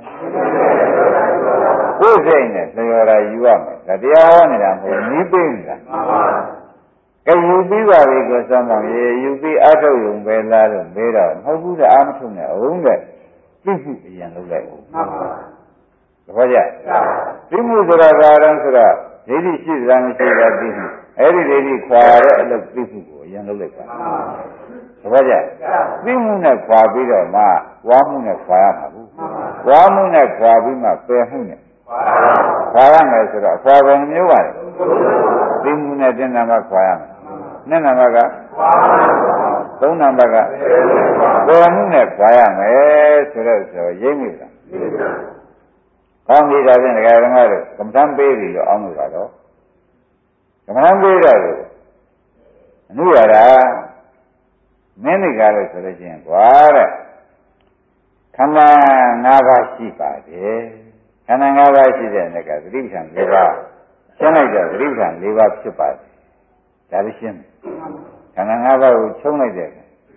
ကိုယ်စိတ်နဲ့သရောဓယူရမယ်ဒါတရားဟောနေတာမဟုတ်နီးပိနေတာကဲယူပြီးပါပြီကိုစမ်းပါရေယူပြီးအထုတ်ရုံပဲလားလို့မေးတော့မဟုတ်ဘူးတဲ့အာမထုတ်နဲ့အောင်တဲ့သိမှုအရင်လုပ်လိုက်ဦးသဘောကျသိမှုဆိုတာဘာလဲဆိုတော့ဒိဋ္ဌိရှိသလားမရှိတာသိမှုအဲ့ဒီဒိဋ္ဌိခွာတဲ့အလုပ်သိမှုကိုအရင်လုပ်လိုက်ပါသဘောကျသိမှုနဲ့ခွာပြီးတော့မှဝါမှုနဲ့ခွာရမှာဘူးဝါမှုနဲ့ခွာပြီးမှပယ်မှုနဲ့ခွာရမယ်ဆိုတော့ခွာပုံမျိုးပါလေသိမှုနဲ့တင်နာမခွာရမယ်နှစ်နာမကသုံးနာမကပယ်မှုနဲ့ခွာရမယ်ဆိုတော့ဆိုရိပ်မိလားကောင်းပြီဒါဖြင့်ဒကာဓမ္မတို့ကမ္မထမ်းပေးပြီလို့အောင်းလို့ပါတော့ကမ္မထမ်းပေးတော့အနုရတာမင်းတွေကားလို့ဆိုလို့ရှိရင်ကွာတဲ့ခန္ဓာ၅ပါးရှိပါတယ်ခန္ဓာ၅ပါးရှိတဲ့အနေကသတိပဋ္ဌာန်၄ပါးရှင်းလိုက်တော့သတိပဋ္ဌာန်၄ပါးဖြစ်ပါတယ်ဒါလည်းရှင်းခန္ဓာ၅ပါးကိုချုံလိုက်တဲ့သ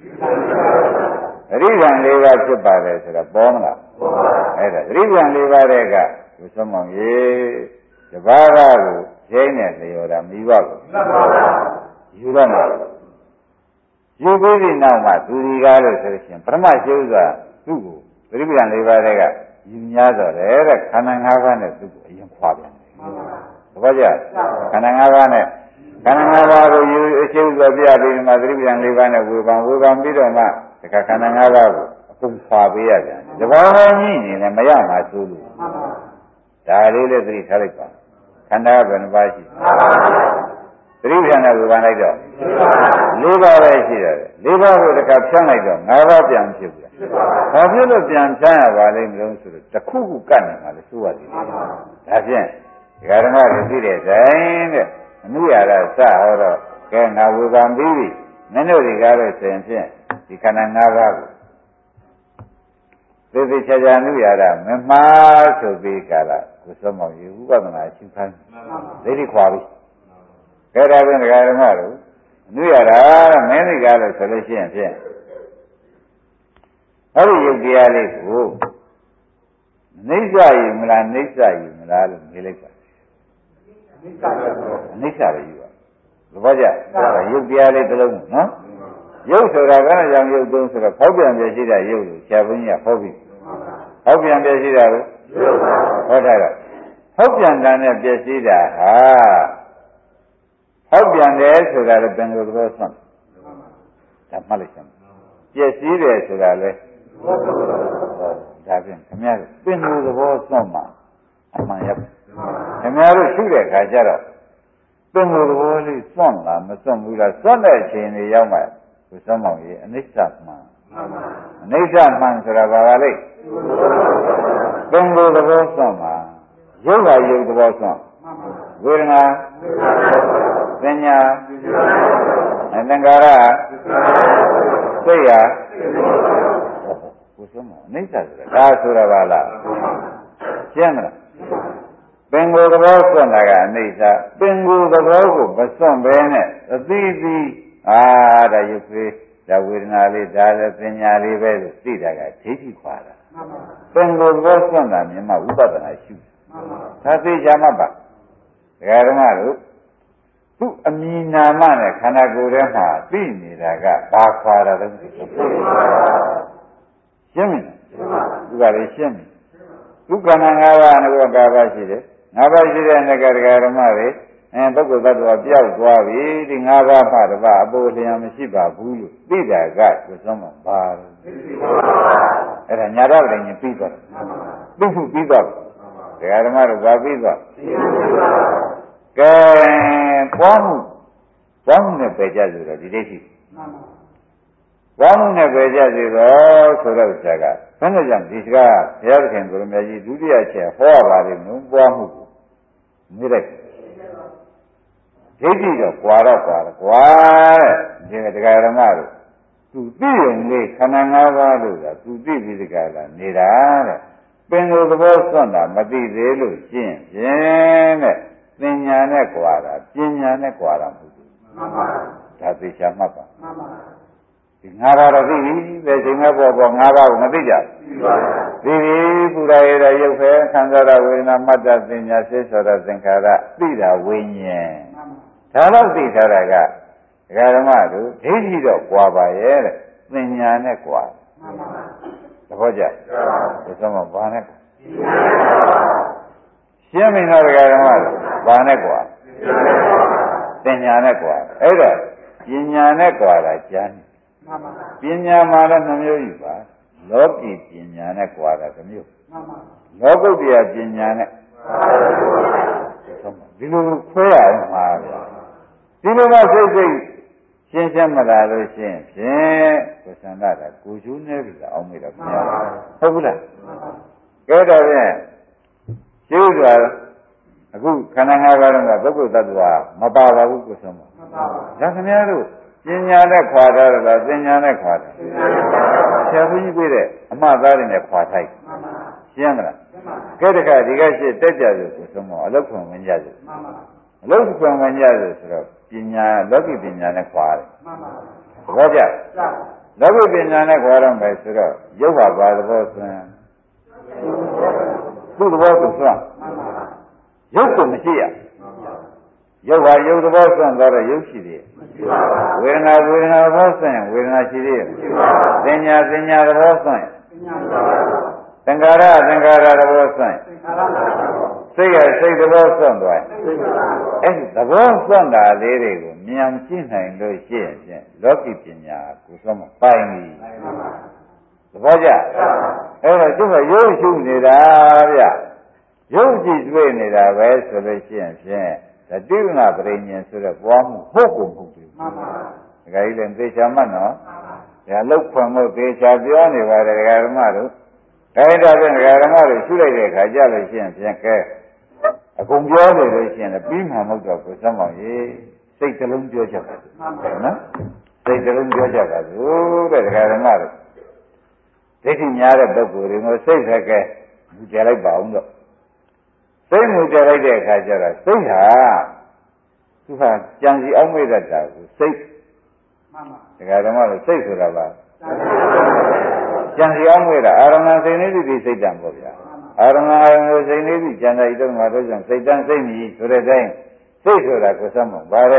တိပဋ္ဌာန်၄ပါးဖြစ်ပါတယ်ဆိုတော့ပေါ်မလားအဲ့ဒါသတိပဋ္ဌာန်၄ပါးတဲ့ကသူဆုံးမောင်ရေတပါးပါးကိုကျင်းတဲ့လျော်တာမိဘကိုယူရမှာယူပြီးပြီးနောက်မှသူဒီကားလို့ဆိုလို့ရှိရင်ပထမရှိဥစွာသူ့ကိုသတိပဋ္ဌာန်၄ပါးတဲ့ကယူများတော့တယ်တဲ့ခန္ဓာ၅ပါးနဲ့သူ့ကိုအရင်ခွာပြန်တယ်သဘောကျခန္ဓာ၅ပါးနဲ့ခန္ဓာ၅ပါးကိုယူအရှိဥစွာပြပြီးမှသတိပဋ္ဌာန်၄ပါးနဲ့ဝေဖန်ဝေဖန်ပြီးတော့မှဒီခန္ဓာ၅ပါးကိုအကုန်ခွာပေးရပြန်တယ်တဘာဝကြီးနေလည်းမရမှာဆိုလို့ဒါလေးလည်းသတိထားလိုက်ပါခန္ဓာဘယ်နှပါးရှိသတိပဋ္ဌာန်နဲ့ဝေဖန်လိုက်တော့၄ပါးပဲရှိတယ်၄ပါးကိုတစ်ခါဖြန်းလိုက်တော့၅ပါးပြန်ဖြစ်ပြီဘာဖြစ်လို့ပြန်ဖြန်းရပါလိမ့်မလို့ဆိုတော့တစ်ခုခုကတ်နေမှာလေဆိုရတယ်ဒါဖြင့်ဒီဃာရမကိုသိတဲ့တိုင်းတဲ့အနုရာရစဟောတော့ကဲငါဝေဖန်ပြီးပြီမင်းတို့ဒီကားလို့ဆိုရင်ဖြင့်ဒီခန္ဓာ၅ပါးကိုသေသေးချာချာအနုရာရမမှားဆိုပြီးကာလကိုစောမောင်ရေဥပဒနာရှုခိုင်းဒိဋ္ဌိခွာပြီကဲဒါဖြင့်ဒကာဓမ္မတို့အနုရတာမင်းဒီကားလို့ဆိုလို့ရှိရင်ဖြင့်အဲ့ဒီယုတ်တရားလေးကိုနိစ္စယူမလားနိစ္စယူမလားလို့မေးလိုက်ပါနိစ္စယူအနိစ္စပဲယူပါဘောကြရုပ်တရားလေးတစ်လုံးနော်ရုပ်ဆိုတာကလည်းကြောင့်ရုပ်သုံးဆိုတော့ဖောက်ပြန်ပြရှိတာရုပ်ကိုဆရာဘုန်းကြီးကဟောပြီဖောက်ပြန်ပြရှိတာကိုဟောထားတော့ဖောက်ပြန်တာနဲ့ပြရှိတာဟာဖောက်ပြန်တယ်ဆိုတာလည်းပင်ကိုယ်သဘောဆွမ်းဒါမှတ်လိုက်စမ်းပြရှိတယ်ဆိုတာလည်းဒါဖြင့်ခင်ဗျားတို့ပင်ကိုယ်သဘောဆွမ်းမှာအမှန်ရခင်ဗျားတို့ရှုတဲ့ခါကျတော့ပင်ကိုယ်သဘောလေးစွန့်လားမစွန့်ဘူးလားစွန့်တဲ့အချိန်တွေရောက်မှကိုစွန့်မောင်ကြီးအနိစ္စမှန်အနိစ္စမှန်ဆိုတာဘာပါလဲပင်ကိုယ်သဘောစွန့်မှာရုပ်ဟာရုပ်သဘောစွန့်ဝေဒနာသင်ညာသင်္ခါရစိတ်ဟာကိုစွန့်မောင်အနိစ္စဆိုတာဒါဆိုတာဘာလားရှင်းမလားပင်ကိုယ်သဘောစွန့်တာကအနိစ္စပင်ကိုယ်သဘောကိုမစွန့်ဘဲနဲ့အသီးသီးအာဒါရုပ်သေးဒါဝေဒနာလေးဒါလည်းပညာလေးပဲလို့သိတာကဒိဋ္ဌိခွာတာပင်ကိုယ်သဘောစွန့်တာမြင်မှဝိပဿနာရှုဒါသိချာမှပါဒကာဓမ္မတို့သူ့အမည်နာမနဲ့ခန္ဓာကိုယ်ထဲမှာသိနေတာကဘာခွာတာလဲရှင်းမလားသူကလည်းရှင်းပြီသူခန္ဓာ၅ပါးအနုဘောကာပါရှိတယ်၅ပါးရှိတဲ့နေကဒကာဓမ္မတွေအဲပုဂ္ဂိုလ်သတ္တဝါပြောက်သွားပြီဒီ၅ပါးမှတပါအပေါ်လျံမရှိပါဘူးလို့သိတာကသူဆုံးမပါဘူးအဲ့ဒါညာတော့လည်းညပြီးသွားတယ်သိဖို့ပြီးသွားတယ်ဒကာဓမ္မတို့ဘာပြီးသွားကဲပွားမှုပွားမှုနဲ့ပဲကြဆိုတော့ဒီဒိဋ္ဌိပွားမှုနဲ့ပဲကြစီတော့ဆိုတော့ဆရာကဘယ်နဲ့ကြောင့်ဒီစကားဘုရားသခင်ကိုရမကြီးဒုတိယချက်ဟောပါလိမ့်မယ်ပွားမှုကိုမိလိုက်ဒိဋ္ဌိတော့ကွာတော့ကွာတယ်ကွာတဲ့ဒီတရားဓမ္မတို့သူသိရင်လေခန္ဓာ၅ပါးလို့ကသူသိပြီးတကလားနေတာတဲ့ပင်ကိုယ်သဘောစွန့်တာမသိသေးလို့ရှင်းဖြင့်တဲ့သင်ညာနဲ့ကွာတာပညာနဲ့ကွာတာမဟုတ်ဘူးမှန်ပါဒါသိချာမှတ်ပါမှန်ပါဒီ၅ပါးတော့သိပြီပဲချိန်မဲ့ပေါ်ပေါ်၅ပါးကိုမသိကြဘူးသိပြီပူရာရရရုပ်ပဲခံစားရဝေဒနာမတ္တပညာစိတ်ဆိုတာသင်္ခါရသိတာဝိညာဉ်ဒါတော့သိထားတာကဒကာဓမ္မတို့ဒိဋ္ဌိတော့ကွာပါရဲ့တဲ့ပညာနဲ့ကွာသဘောကျဒီစမဘာနဲ့ရှင်းပြီနော်ဒကာဓမ္မတို့ဘာနဲ့ကွာပညာနဲ့ကွာအဲ့တော့ပညာနဲ့ကွာတာကျမ်းပညာမှာလည်းနှမျိုးယူပါလောကီပညာနဲ့ကွာတာတစ်မျိုးလောကုတ္တရာပညာနဲ့ဒီလိုခွဲရအောင်ပါဗျာဒီလိုမှစိတ်စိတ်ရှင်းရှင်းမလာလို့ရှင်းဖြင့်ကိုသန္တာကကိုကျိုးနေပြီလားအောင်းမိတော့ခင်ဗျာဟုတ်ဘူးလားကဲတော့ဖြင့်ရှင်းစွာအခုခန္ဓာ၅ပါးလုံးကပုဂ္ဂိုလ်သတ္တဝါမပါပါဘူးကိုဆုံးမဒါခင်ဗျားတို့ပညာနဲ့ခွာထားတယ်လားပညာနဲ့ခွာတယ်ဆရာဘုန်းကြီးပြတဲ့အမှားသားတွေနဲ့ခွာထိုက်ရှင်းမလားကဲတခါဒီကရှိတက်ကြလို့ကိုဆုံးမအလုတ်ခွန်ဝင်ကြလို့အလုတ်ခွန်ဝင်ကြလို့ဆိုတော့ပညာလောကီပညာနဲ့ခွာတယ်သဘောကျလောကီပညာနဲ့ခွာတော့မယ်ဆိုတော့ရုပ်ဟာဘာသဘောဆိုရင်သူ့သဘောကိုစွန့်ရုပ်ကိုမရှိရရုပ်ဟာရုပ်သဘောစွန့်သွားတော့ရုပ်ရှိသေးတယ်ဝေဒနာဝေဒနာသဘောစွန့်ရင်ဝေဒနာရှိသေးတယ်သင်ညာသင်ညာသဘောစွန့်ရင်သင်္ခါရသင်္ခါရသဘောစွန့်ရင်စိတ်ရစိတ်သဘောစွန့်သွားရင်အဲ့ဒီသဘောစွန့်တာလေးတွေကိုမြင်ကြည့်နိုင်လို့ရှိရင်လောကီပညာကိုစွန့်မပိုင်ဘူးသဘောကျအဲ့တော့သူကရုပ်ရှုနေတာဗျရုပ်ကြည့်တွေ့နေတာပဲဆိုလို့ရှိရင်ဖြင့်သတိဝနာပရိညာဆိုတဲ့ပွားမှုဟုတ်ကိုမဟုတ်ဘူးမှန်ပါဒကာကြီးလည်းသေချာမှတ်နော်ဒါလောက်ခွန်မို့သေချာပြောနေပါတယ်ဒကာဓမ္မတို့ဒါကြတဲ့ဒကာဓမ္မတို့ရှုလိုက်တဲ့အခါကြလို့ရှိရင်ဖြင့်ကဲအကုန်ပြောနေလို့ရှိရင်လည်းပြီးမှမဟုတ်တော့ကိုစမ်းမောင်ကြီးစိတ်တလုံးပြောချက်ပါနော်စိတ်တလုံးပြောချက်ပါသို့တဲ့ဒကာဓမ္မတို့ဒိဋ္ဌိများတဲ့ပုဂ္ဂိုလ်တွေကိုစိတ်ဆက်ကဲယူကြလိုက်ပါအောင်တော့စိတ်မူကြလိုက်တဲ့အခါကျတော့စိတ်ဟာသူဟာကြံစီအောင်မေ့တတ်တာကိုစိတ်မှန်ပါဒကာဓမ္မတို့စိတ်ဆိုတာပါကြံစီအောင်မေ့တာအာရမဏစိတ်နေသည့်စိတ်တံပေါ့ဗျာအာရမဏအာယုစိတ်နေသည့်ကြံတဲ့ဤတော့ငါတို့ကြောင့်စိတ်တန်းစိတ်မြည်ဆိုတဲ့အတိုင်းစိတ်ဆိုတာကိုစမ်းမပါတဲ့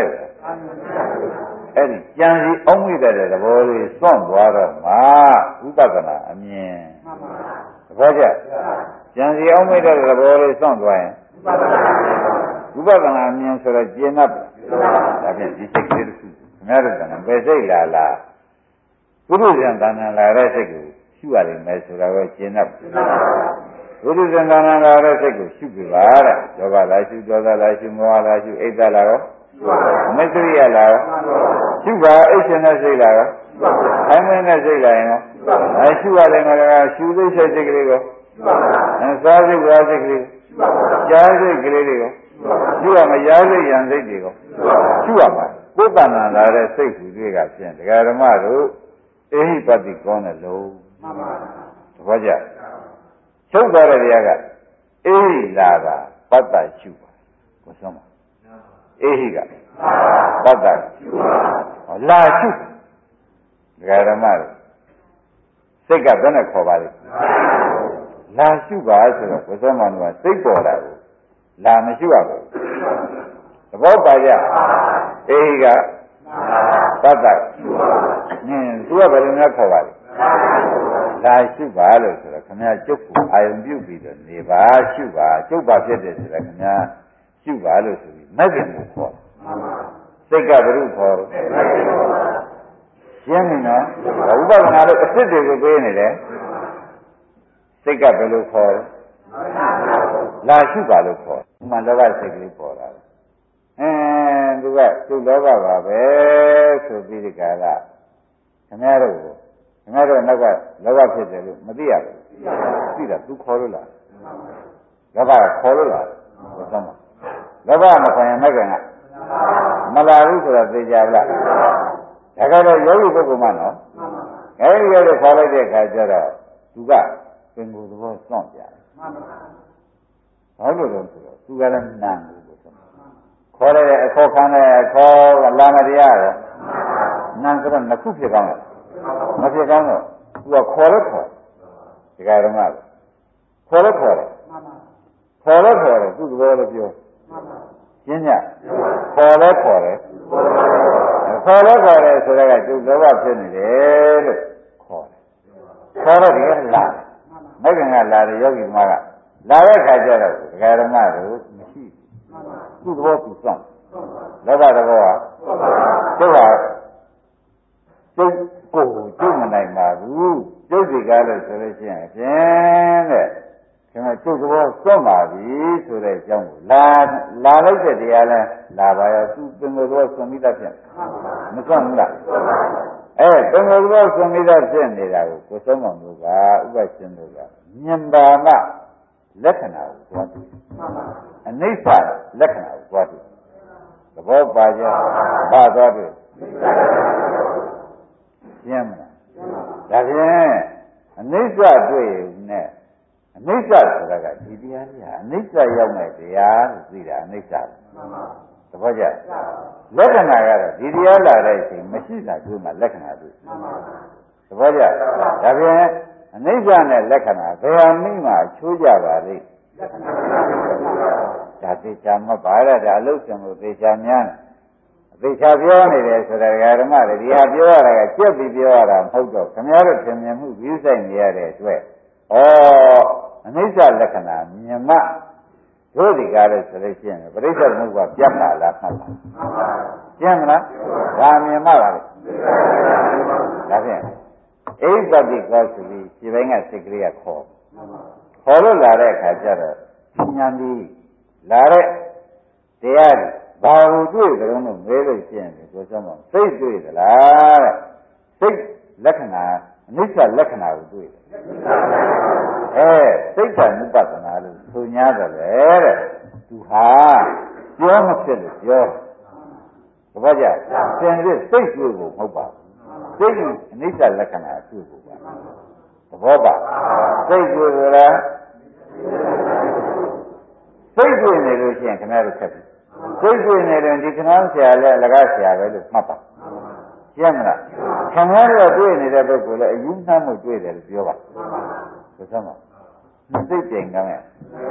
အဲ့ဒီကြံစီအောင်မိတဲ့သဘောလေးစွန့်သွားတော့မှဝိပဿနာအမြင်သဘောကျကြံစီအောင်မိတဲ့သဘောလေးစွန့်သွားရင်ဝိပဿနာအမြင်ဆိုတော့ကျင့်တ်ဒါဖြင့်ဒီစိတ်ကလေးတစ်ခုခင်ဗျားတို့ကဘယ်စိတ်လာလားပုရုဇဉ်တဏ္ဍာလာတဲ့စိတ်ကိုရှုရလိမ့်မယ်ဆိုတာကိုကျင့်တ်ပုရုဇဉ်တဏ္ဍာလာတဲ့စိတ်ကိုရှုပြပါတဲ့လောဘလားရှုဒေါသလားရှုမောဟလားရှုအိတ်တလားရောမစ္စရိယလားရောရှုပါအိတ်ရှင်တဲ့စိတ်လားရောအိုင်းမင်းတဲ့စိတ်လားရောအဲရှုရတယ်ငါကရှုသိစိတ်စိတ်ကလေးကိုအဲစားစိတ်ဝါစိတ်ကလေးကြားစိတ်ကလေးတွေကိုရှုရမရားစိတ်ရံစိတ်တွေကိုရှုရမှာကိုယ်တဏ္ဍာလာတဲ့စိတ်ကူတွေကဖြင့်ဒကာဓမ္မတို့အေဟိပတိကောနဲ့လုံးမှန်ပါသဘောကျချုပ်သွားတဲ့တရားကအေဟိလာတာပတ္တရှုပါကိုယ်ဆုံးပါအေဟိကပတ္တရှုပါလာရှုဒကာဓမ္မတို့စိတ်ကဘယ်နဲ့ခေါ်ပါလဲလာရှုပါဆိုတော့ကိုယ်ဆုံးမှကစိတ်ပေါ်တာကိုလာမရှုရဘူးသဘောပါကြအေဟိကပတ္တရှုပါနင်းသူကဘယ်လိုများခေါ်ပါလဲလာရှုပါလို့ဆိုတော့ခင်ဗျာကျုပ်ကိုအာယုံပြုပြီးတော့နေပါရှုပါကျုပ်ပါဖြစ်တယ်ဆိုတော့ခင်ဗျာရှုပါလို့ဆိုပြီးမဲ့ခင်ကိုခေါ်စိတ်ကဘယ်လိုခေါ်လဲရှင်းနေနော်ဥပဒနာလို့အစ်စ်တွေကိုပေးနေတယ်စိတ်ကဘယ်လိုခေါ်လဲလာရှုပါလို့ခေါ်ဥမာလောဘစိတ်ကလေးပေါ်လာတယ်အဲသူကသူ့လောဘပါပဲဆိုပြီးဒီကလာခင်ဗျားတို့ကိုခင်ဗျားတို့နောက်ကလောဘဖြစ်တယ်လို့မသိရဘူးသိတာသူခေါ်လို့လားလောဘခေါ်လို့လားဘယ်တော့မှလောဘမခေါ်ရင်မကင်ကမလာဘူးဆိုတော့သိကြပါလားဒါကတော့ယောဂီပုဂ္ဂိုလ်မှနော်အဲဒီလိုခေါ်လိုက်တဲ့အခါကျတော့သူကပင်ကိုယ်သဘောစွန့်ပြတယ်ဘာလို့လဲဆိုတော့သူကလည်းနန်းဘူးလို့ဆိုခေါ်တဲ့အခေါ်ခံတဲ့အခေါ်ကလာမတရားရောနန်းဆိုတော့နှစ်ခုဖြစ်ကောင်းတယ်မဖြစ်ကောင်းတော့သူကခေါ်လို့ခေါ်ဒီကရမခေါ်လို့ခေါ်တယ်ခေါ်လို့ခေါ်တယ်သူ့သဘောလည်းပြောရှင်းညခေါ်လို့ခေါ်တယ်ခေါ်လို့ခေါ်တယ်ဆိုတော့ကသူလောဘဖြစ်နေတယ်လို့ခေါ်တယ်ခေါ်တော့ဒီကလာမဂ္ဂင်ကလာတယ်ယောဂီမကလာတဲ့ခါကျတော့ဒကာရမတို့မရှိဘူးသူ့သဘောသူစောင့်လောဘသဘောကသူ့ဟာသူ့ကိုယ်ကိုကျုပ်မနိုင်ပါဘူးကျုပ်ဒီကားလို့ဆိုလို့ရှိရင်ဖြင့်တဲ့ခင်ဗျကျုပ်သဘောစောင့်ပါပြီဆိုတဲ့အကြောင်းကိုလာလာလိုက်တဲ့တရားလဲလာပါရောသူသင်္ကိုယ်သဘောဆွံမိတတ်ဖြင့်မစောင့်ဘူးလားအဲသင်္ကိုယ်သဘောဆွံမိတတ်ဖြစ်နေတာကိုကိုယ်ဆုံးမလို့ကဥပရှင်တို့ကမြင်ပါမှလက္ခဏာကိုသွားတွေ့အနိစ္စလက္ခဏာကိုသွားတွေ့သဘောပါကြပါသွားတွေ့ရှင်းမလားဒါဖြင့်အနိစ္စတွေ့နဲ့အနိစ္စဆိုတာကဒီတရားကြီးဟာအနိစ္စရောက်တဲ့တရားလို့သိတာအနိစ္စသဘောကျလက္ခဏာကတော့ဒီတရားလာတဲ့အချိန်မရှိတာတွေ့မှလက္ခဏာတွေ့သဘောကျဒါဖြင့်အနိစ္စနဲ့လက္ခဏာဘယ်ဟာမိမှချိုးကြပါလိမ့်ဒါသိချာမပါရတာအလုဆံကိုသိချာများအသိချာပြောနေတယ်ဆိုတာဓမ္မတွေဒီဟာပြောရတာကကြက်ပြီးပြောရတာမဟုတ်တော့ခင်ဗျားတို့သင်မြင်မှုပြီးဆိုင်နေရတဲ့အတွက်ဩအနိစ္စလက္ခဏာမြင်မှတို့ဒီကားလို့ဆိုလို့ရှိရင်ပရိစ္ဆေသမုပ္ပါပြတ်လာလားမှတ်လားကျင်းမလားဒါမြင်မှပါလေဒါဖြင့်အိပတိကောဆိုပြီးဒီဘက်ကစိတ်ကလေးကခေါ်ခေါ်လို့လာတဲ့အခါကျတော့ဉာဏ်ဒီလာတဲ့တရားဘာလို့တွေ့ကြုံလို့မဲလို့ရှင်းတယ်ကိုယ်ဆုံးမစိတ်တွေ့သလားတဲ့စိတ်လက္ခဏာအနိစ္စလက္ခဏာကိုတွေ့တယ်အဲစိတ်ကနုပဒနာလို့ဆို냐တယ်တဲ့သူဟာပြောမဖြစ်လို့ပြောသဘောကျသင်ပြစိတ်တွေ့ဖို့မဟုတ်ပါဘူးစိတ်ကအနိစ္စလက္ခဏာတွေ့ဖို့ပါသဘောပါစိတ်တွေ့ကြလားစိတ်တွေ့နေလို့ရှိရင်ခင်ဗျားတို့ခက်ပြီစိတ်တွေ့နေတယ်ဒီခဏဆရာလည်းအလကားဆရာပဲလို့မှတ်ပါရှင်းမလားခင်ဗျားတို့တွေ့နေတဲ့ပုဂ္ဂိုလ်လည်းအယူနှမ်းမှုတွေ့တယ်လို့ပြောပါဆိုစမ်းပါမသိပြိန်ကမ်းရဲ့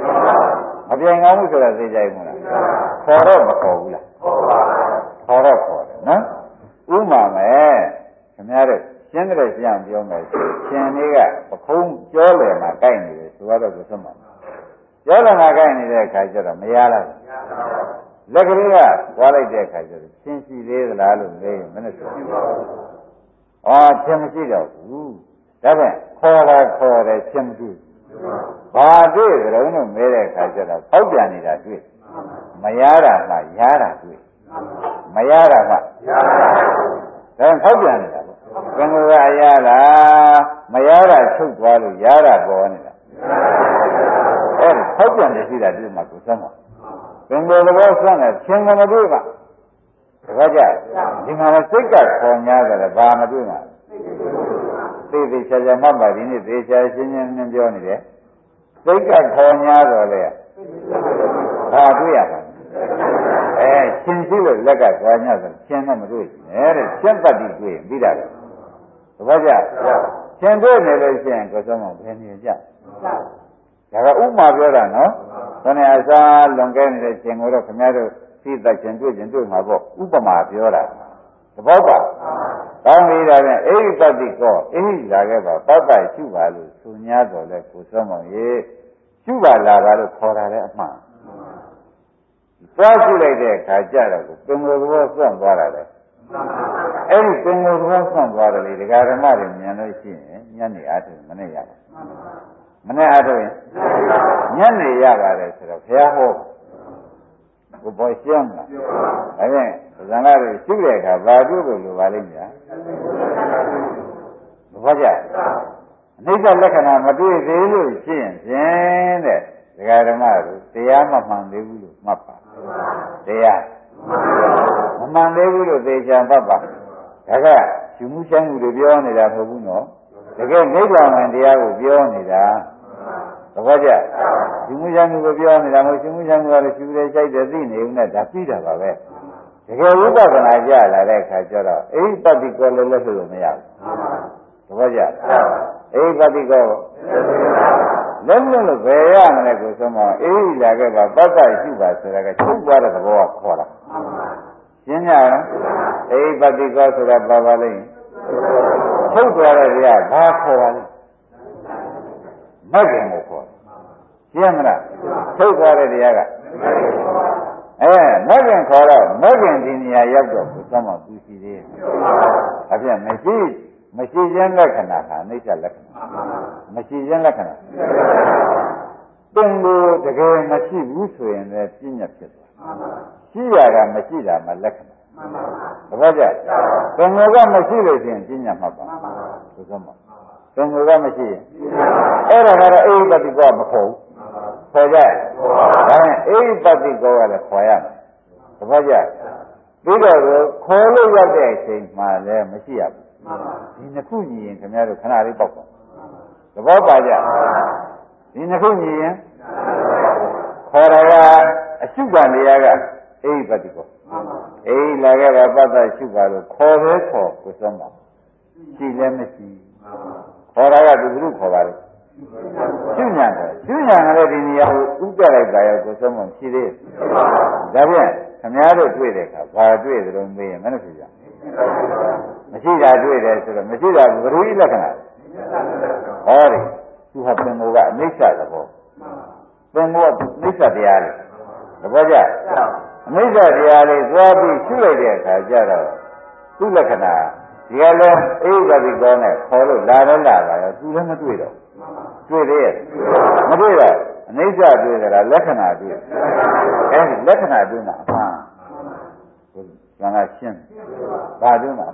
မပြိန်ကောင်းဘူးဆိုတာသိကြရင်မလားခေါ်တော့မခေါ်ဘူးလားခေါ်ပါခေါ်တော့ခေါ်နော်ဥမာမယ်ခင်ဗျားတို့ရှင်းတဲ့ရှင်းပြောမယ်ရှင်လေးကပခုံးကြောလေမှာကိုက်နေတယ်ဆိုတော့ကိုသုံးပါကြောလေမှာကိုက်နေတဲ့အခါကျတော့မရလားလက်ကလေးကသွားလိုက်တဲ့အခါကျတော့ရှင်းရှိသေးသလားလို့မေးရင်မနဲ့ဆိုအော်ရှင်းမရှိတော့ဘူးဒါဖြင့်ခေါ်တာခေါ်တယ်ရှင်းမရှိဘာတွေ့ကြလို့လို့မေးတဲ့အခါကျတော့ပေါက်ပြန်နေတာတွေ့မရတာမှရတာတွေ့မရတာမှရတာဒါဖောက်ပြန်နေတာပေါ့ဘယ်လိုကရတာမရတာချုပ်သွားလို့ရတာပေါ်နေတာအဲ့ဖောက်ပြန်နေရှိတာတွေ့မှကိုစမ်းပါဘယ်လိုသဘောစမ်းလဲချင်းကမတွေ့ပါဒါကြဒီမှာစိတ်ကခေါ်များတယ်ဘာမတွေ့မှာသိသိချာချာမှတ်ပါဒီနေ့သေချာရှင်းရှင်းလင်းပြောနေတယ်စိတ်ကခေါ်များတော့လေဘာတွေ့ရမှာအဲရှင်ရှိလို့လက်ကကြွားညဆိုရှင်တော့မတွေ့နဲ့တဲ့ရှင်ပတ်တိတွေ့ပြီးတာလေသဘောကျရှင်တွေ့နေလို့ရှိရင်ကိုယ်ဆုံးမဘယ်နေကြဒါကဥမာပြောတာနော်ခဏအစားလွန်ကဲနေတဲ့ရှင်ကိုတော့ခင်ဗျားတို့သိတတ်ရှင်တွေ့ရှင်တွေ့မှာပေါ့ဥပမာပြောတာသဘောပါကောင်းပြီဒါဖြင့်အိဟိပတိကောအိဟိလာခဲ့ပါပပ္ပရှုပါလို့သူများတော်လဲကိုယ်ဆုံးမရေရှုပါလာပါလို့ခေါ်တာလည်းအမှန်သွားကြည့်လိုက်တဲ့အခါကျတော့ပင်ကိုယ်သဘောစွန့်သွားတာလေအဲ့ဒီပင်ကိုယ်သဘောစွန့်သွားတယ်လေဒကာဓမ္မတွေမြင်လို့ရှိရင်ညနေအားထုတ်မနေ့ရပါမနေ့အားထုတ်ရင်ညနေရပါတယ်ဆိုတော့ဘုရားဟောဘုဘောရှင်းလားဒါဖြင့်ဇံလာတွေရှုတဲ့အခါဘာပြုလို့လိုပါလိမ့်များဘောကြအနိစ္စလက္ခဏာမတွေ့သေးလို့ရှိရင်ဖြင့်တဲ့ဒကာဓမ္မတို့တရားမမှန်သေးဘူးလို့မှတ်ပါတရားမမှန်သေးဘူးလို့သေချာမှတ်ပါဒါကရှင်မှုဆိုင်မှုတွေပြောနေတာမဟုတ်ဘူးနော်တကယ်နိဗ္ဗာန်ဝင်တရားကိုပြောနေတာသဘောကျရှင်မှုဆိုင်မှုကိုပြောနေတာမဟုတ်ရှင်မှုဆိုင်မှုကလည်းရှင်တွေဆိုင်တယ်သိနေဦးနဲ့ဒါပြီးတာပါပဲတကယ်ဝိပဿနာကြလာတဲ့အခါကျတော့အိဟိပတိကောလည်းလက်လို့မရဘူးသဘောကျအိဟိပတိကောလုံးလုံးလို့ဘယ်ရမလဲကိုဆိုမှအေးလာခဲ့ပါပတ္တရှိပါဆိုတာကချုပ်သွားတဲ့သဘောကခေါ်တာရှင်းကြလားအေးပတိကောဆိုတာပါပါလိမ့်ချုပ်သွားတဲ့တရားဘာခေါ်ပါလဲမဂ္ဂင်ကိုခေါ်ရှင်းမလားချုပ်သွားတဲ့တရားကအဲမဂ္ဂင်ခေါ်တော့မဂ္ဂင်ဒီနေရာရောက်တော့ကိုဆိုမှသူရှိသေးတယ်အပြည့်မရှိမရှိခြင်းလက္ခဏာဟာအိဋ္ဌလက္ခဏာမရှိခြင်းလက္ခဏာပင်ကိုတကယ်မရှိဘူးဆိုရင်လည်းပြည့်ညတ်ဖြစ်သွားရှိရတာမရှိတာမှလက္ခဏာသဘောကျပင်ကိုကမရှိလို့ရှိရင်ပြည့်ညတ်မှတ်ပါဘုရားမပင်ကိုကမရှိရင်အဲ့ဒါကတော့အိဋ္ဌပတိကောမခေါ်ဘူးခေါ်ကြဒါနဲ့အိဋ္ဌပတိကောကလည်းခေါ်ရမယ်သဘောကျပြီးတော့ခေါ်လို့ရတဲ့အချိန်မှလည်းမရှိရဘူးဒီနှစ်ခုညီရင်ခင်ဗျားတို့ခဏလေးပေါက်ပါသဘောပါကြဒီနှစ်ခုညီရင်ခေါ်ရကအရှုခံတရားကအိပတိကောအိလာခဲ့ပါပတ္တရှုပါလို့ခေါ်သေးခေါ်ကိုစမ်းပါရှိလည်းမရှိခေါ်ရကသူဘုရုခေါ်ပါလေရှုညာတယ်ရှုညာလည်းဒီနေရာကိုဥပြလိုက်ပါရောကိုစမ်းမရှိသေးဒါဖြင့်ခင်ဗျားတို့တွေ့တဲ့အခါဘာတွေ့သလဲမေးရင်မနှဖြစ်ကြမရှိတာတွေ့တယ်ဆိုတော့မရှိတာဘယ်လိုဤလက္ခဏာဟောတယ်သူဟာပင်ကိုကအနိစ္စသဘောပင်ကိုကနိစ္စတရားလေသဘောကျအနိစ္စတရားလေးသွားပြီးရှုလိုက်တဲ့အခါကျတော့သူ့လက္ခဏာဒီကလည်းအိဋ္ဌပိကောနဲ့ခေါ်လို့လာတော့လာပါရောသူလည်းမတွေ့တော့တွေ့သေးရဲ့မတွေ့တော့အနိစ္စတွေ့ကြတာလက္ခဏာတွေ့အဲဒီလက္ခဏာတွေ့မှာအမှန်ကံကရှင်းဘာတွေ့မှာ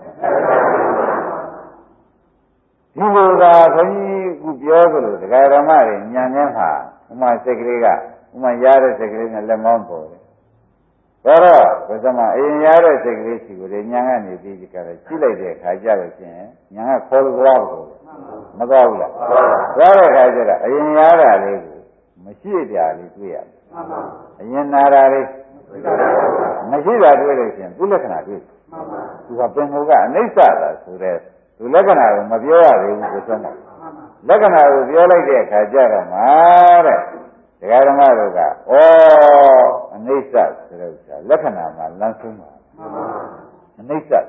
ဒီလိုသာဘုန်းကြီးကပြောသလိုဒကာဓမ္မတွေညံနေမှာဥမာစိတ်ကလေးကဥမာရတဲ့စိတ်ကလေးနဲ့လက်မောင်းပေါ်တယ်ဒါတော့ဘုရားမအရင်ရတဲ့စိတ်ကလေးစီကိုညံကနေပြီးဒီကရကြည့်လိုက်တဲ့အခါကျတော့ရှင်ညံကခေါ်လို့သွားဘူးမသွားဘူးလားသွားတဲ့အခါကျတော့အရင်ရတာလေးကိုမရှိကြလေးတွေ့ရတယ်အရင်နာတာလေးမရှိတာတွေ့လို့ရှင်သူလက္ခဏာတွေ့သူကပင်ကိုကအနိစ္စတာဆိုတဲ့သူလက္ခဏာကိုမပြောရသေးဘူးကိုဆုံးတယ်လက္ခဏာကိုပြောလိုက်တဲ့အခါကျတော့မှာတဲ့ဒကာဓမ္မတို့ကဩအနိစ္စဆိုတဲ့ဥစ္စာလက္ခဏာမှာလမ်းဆုံးပါဟအနိစ္စ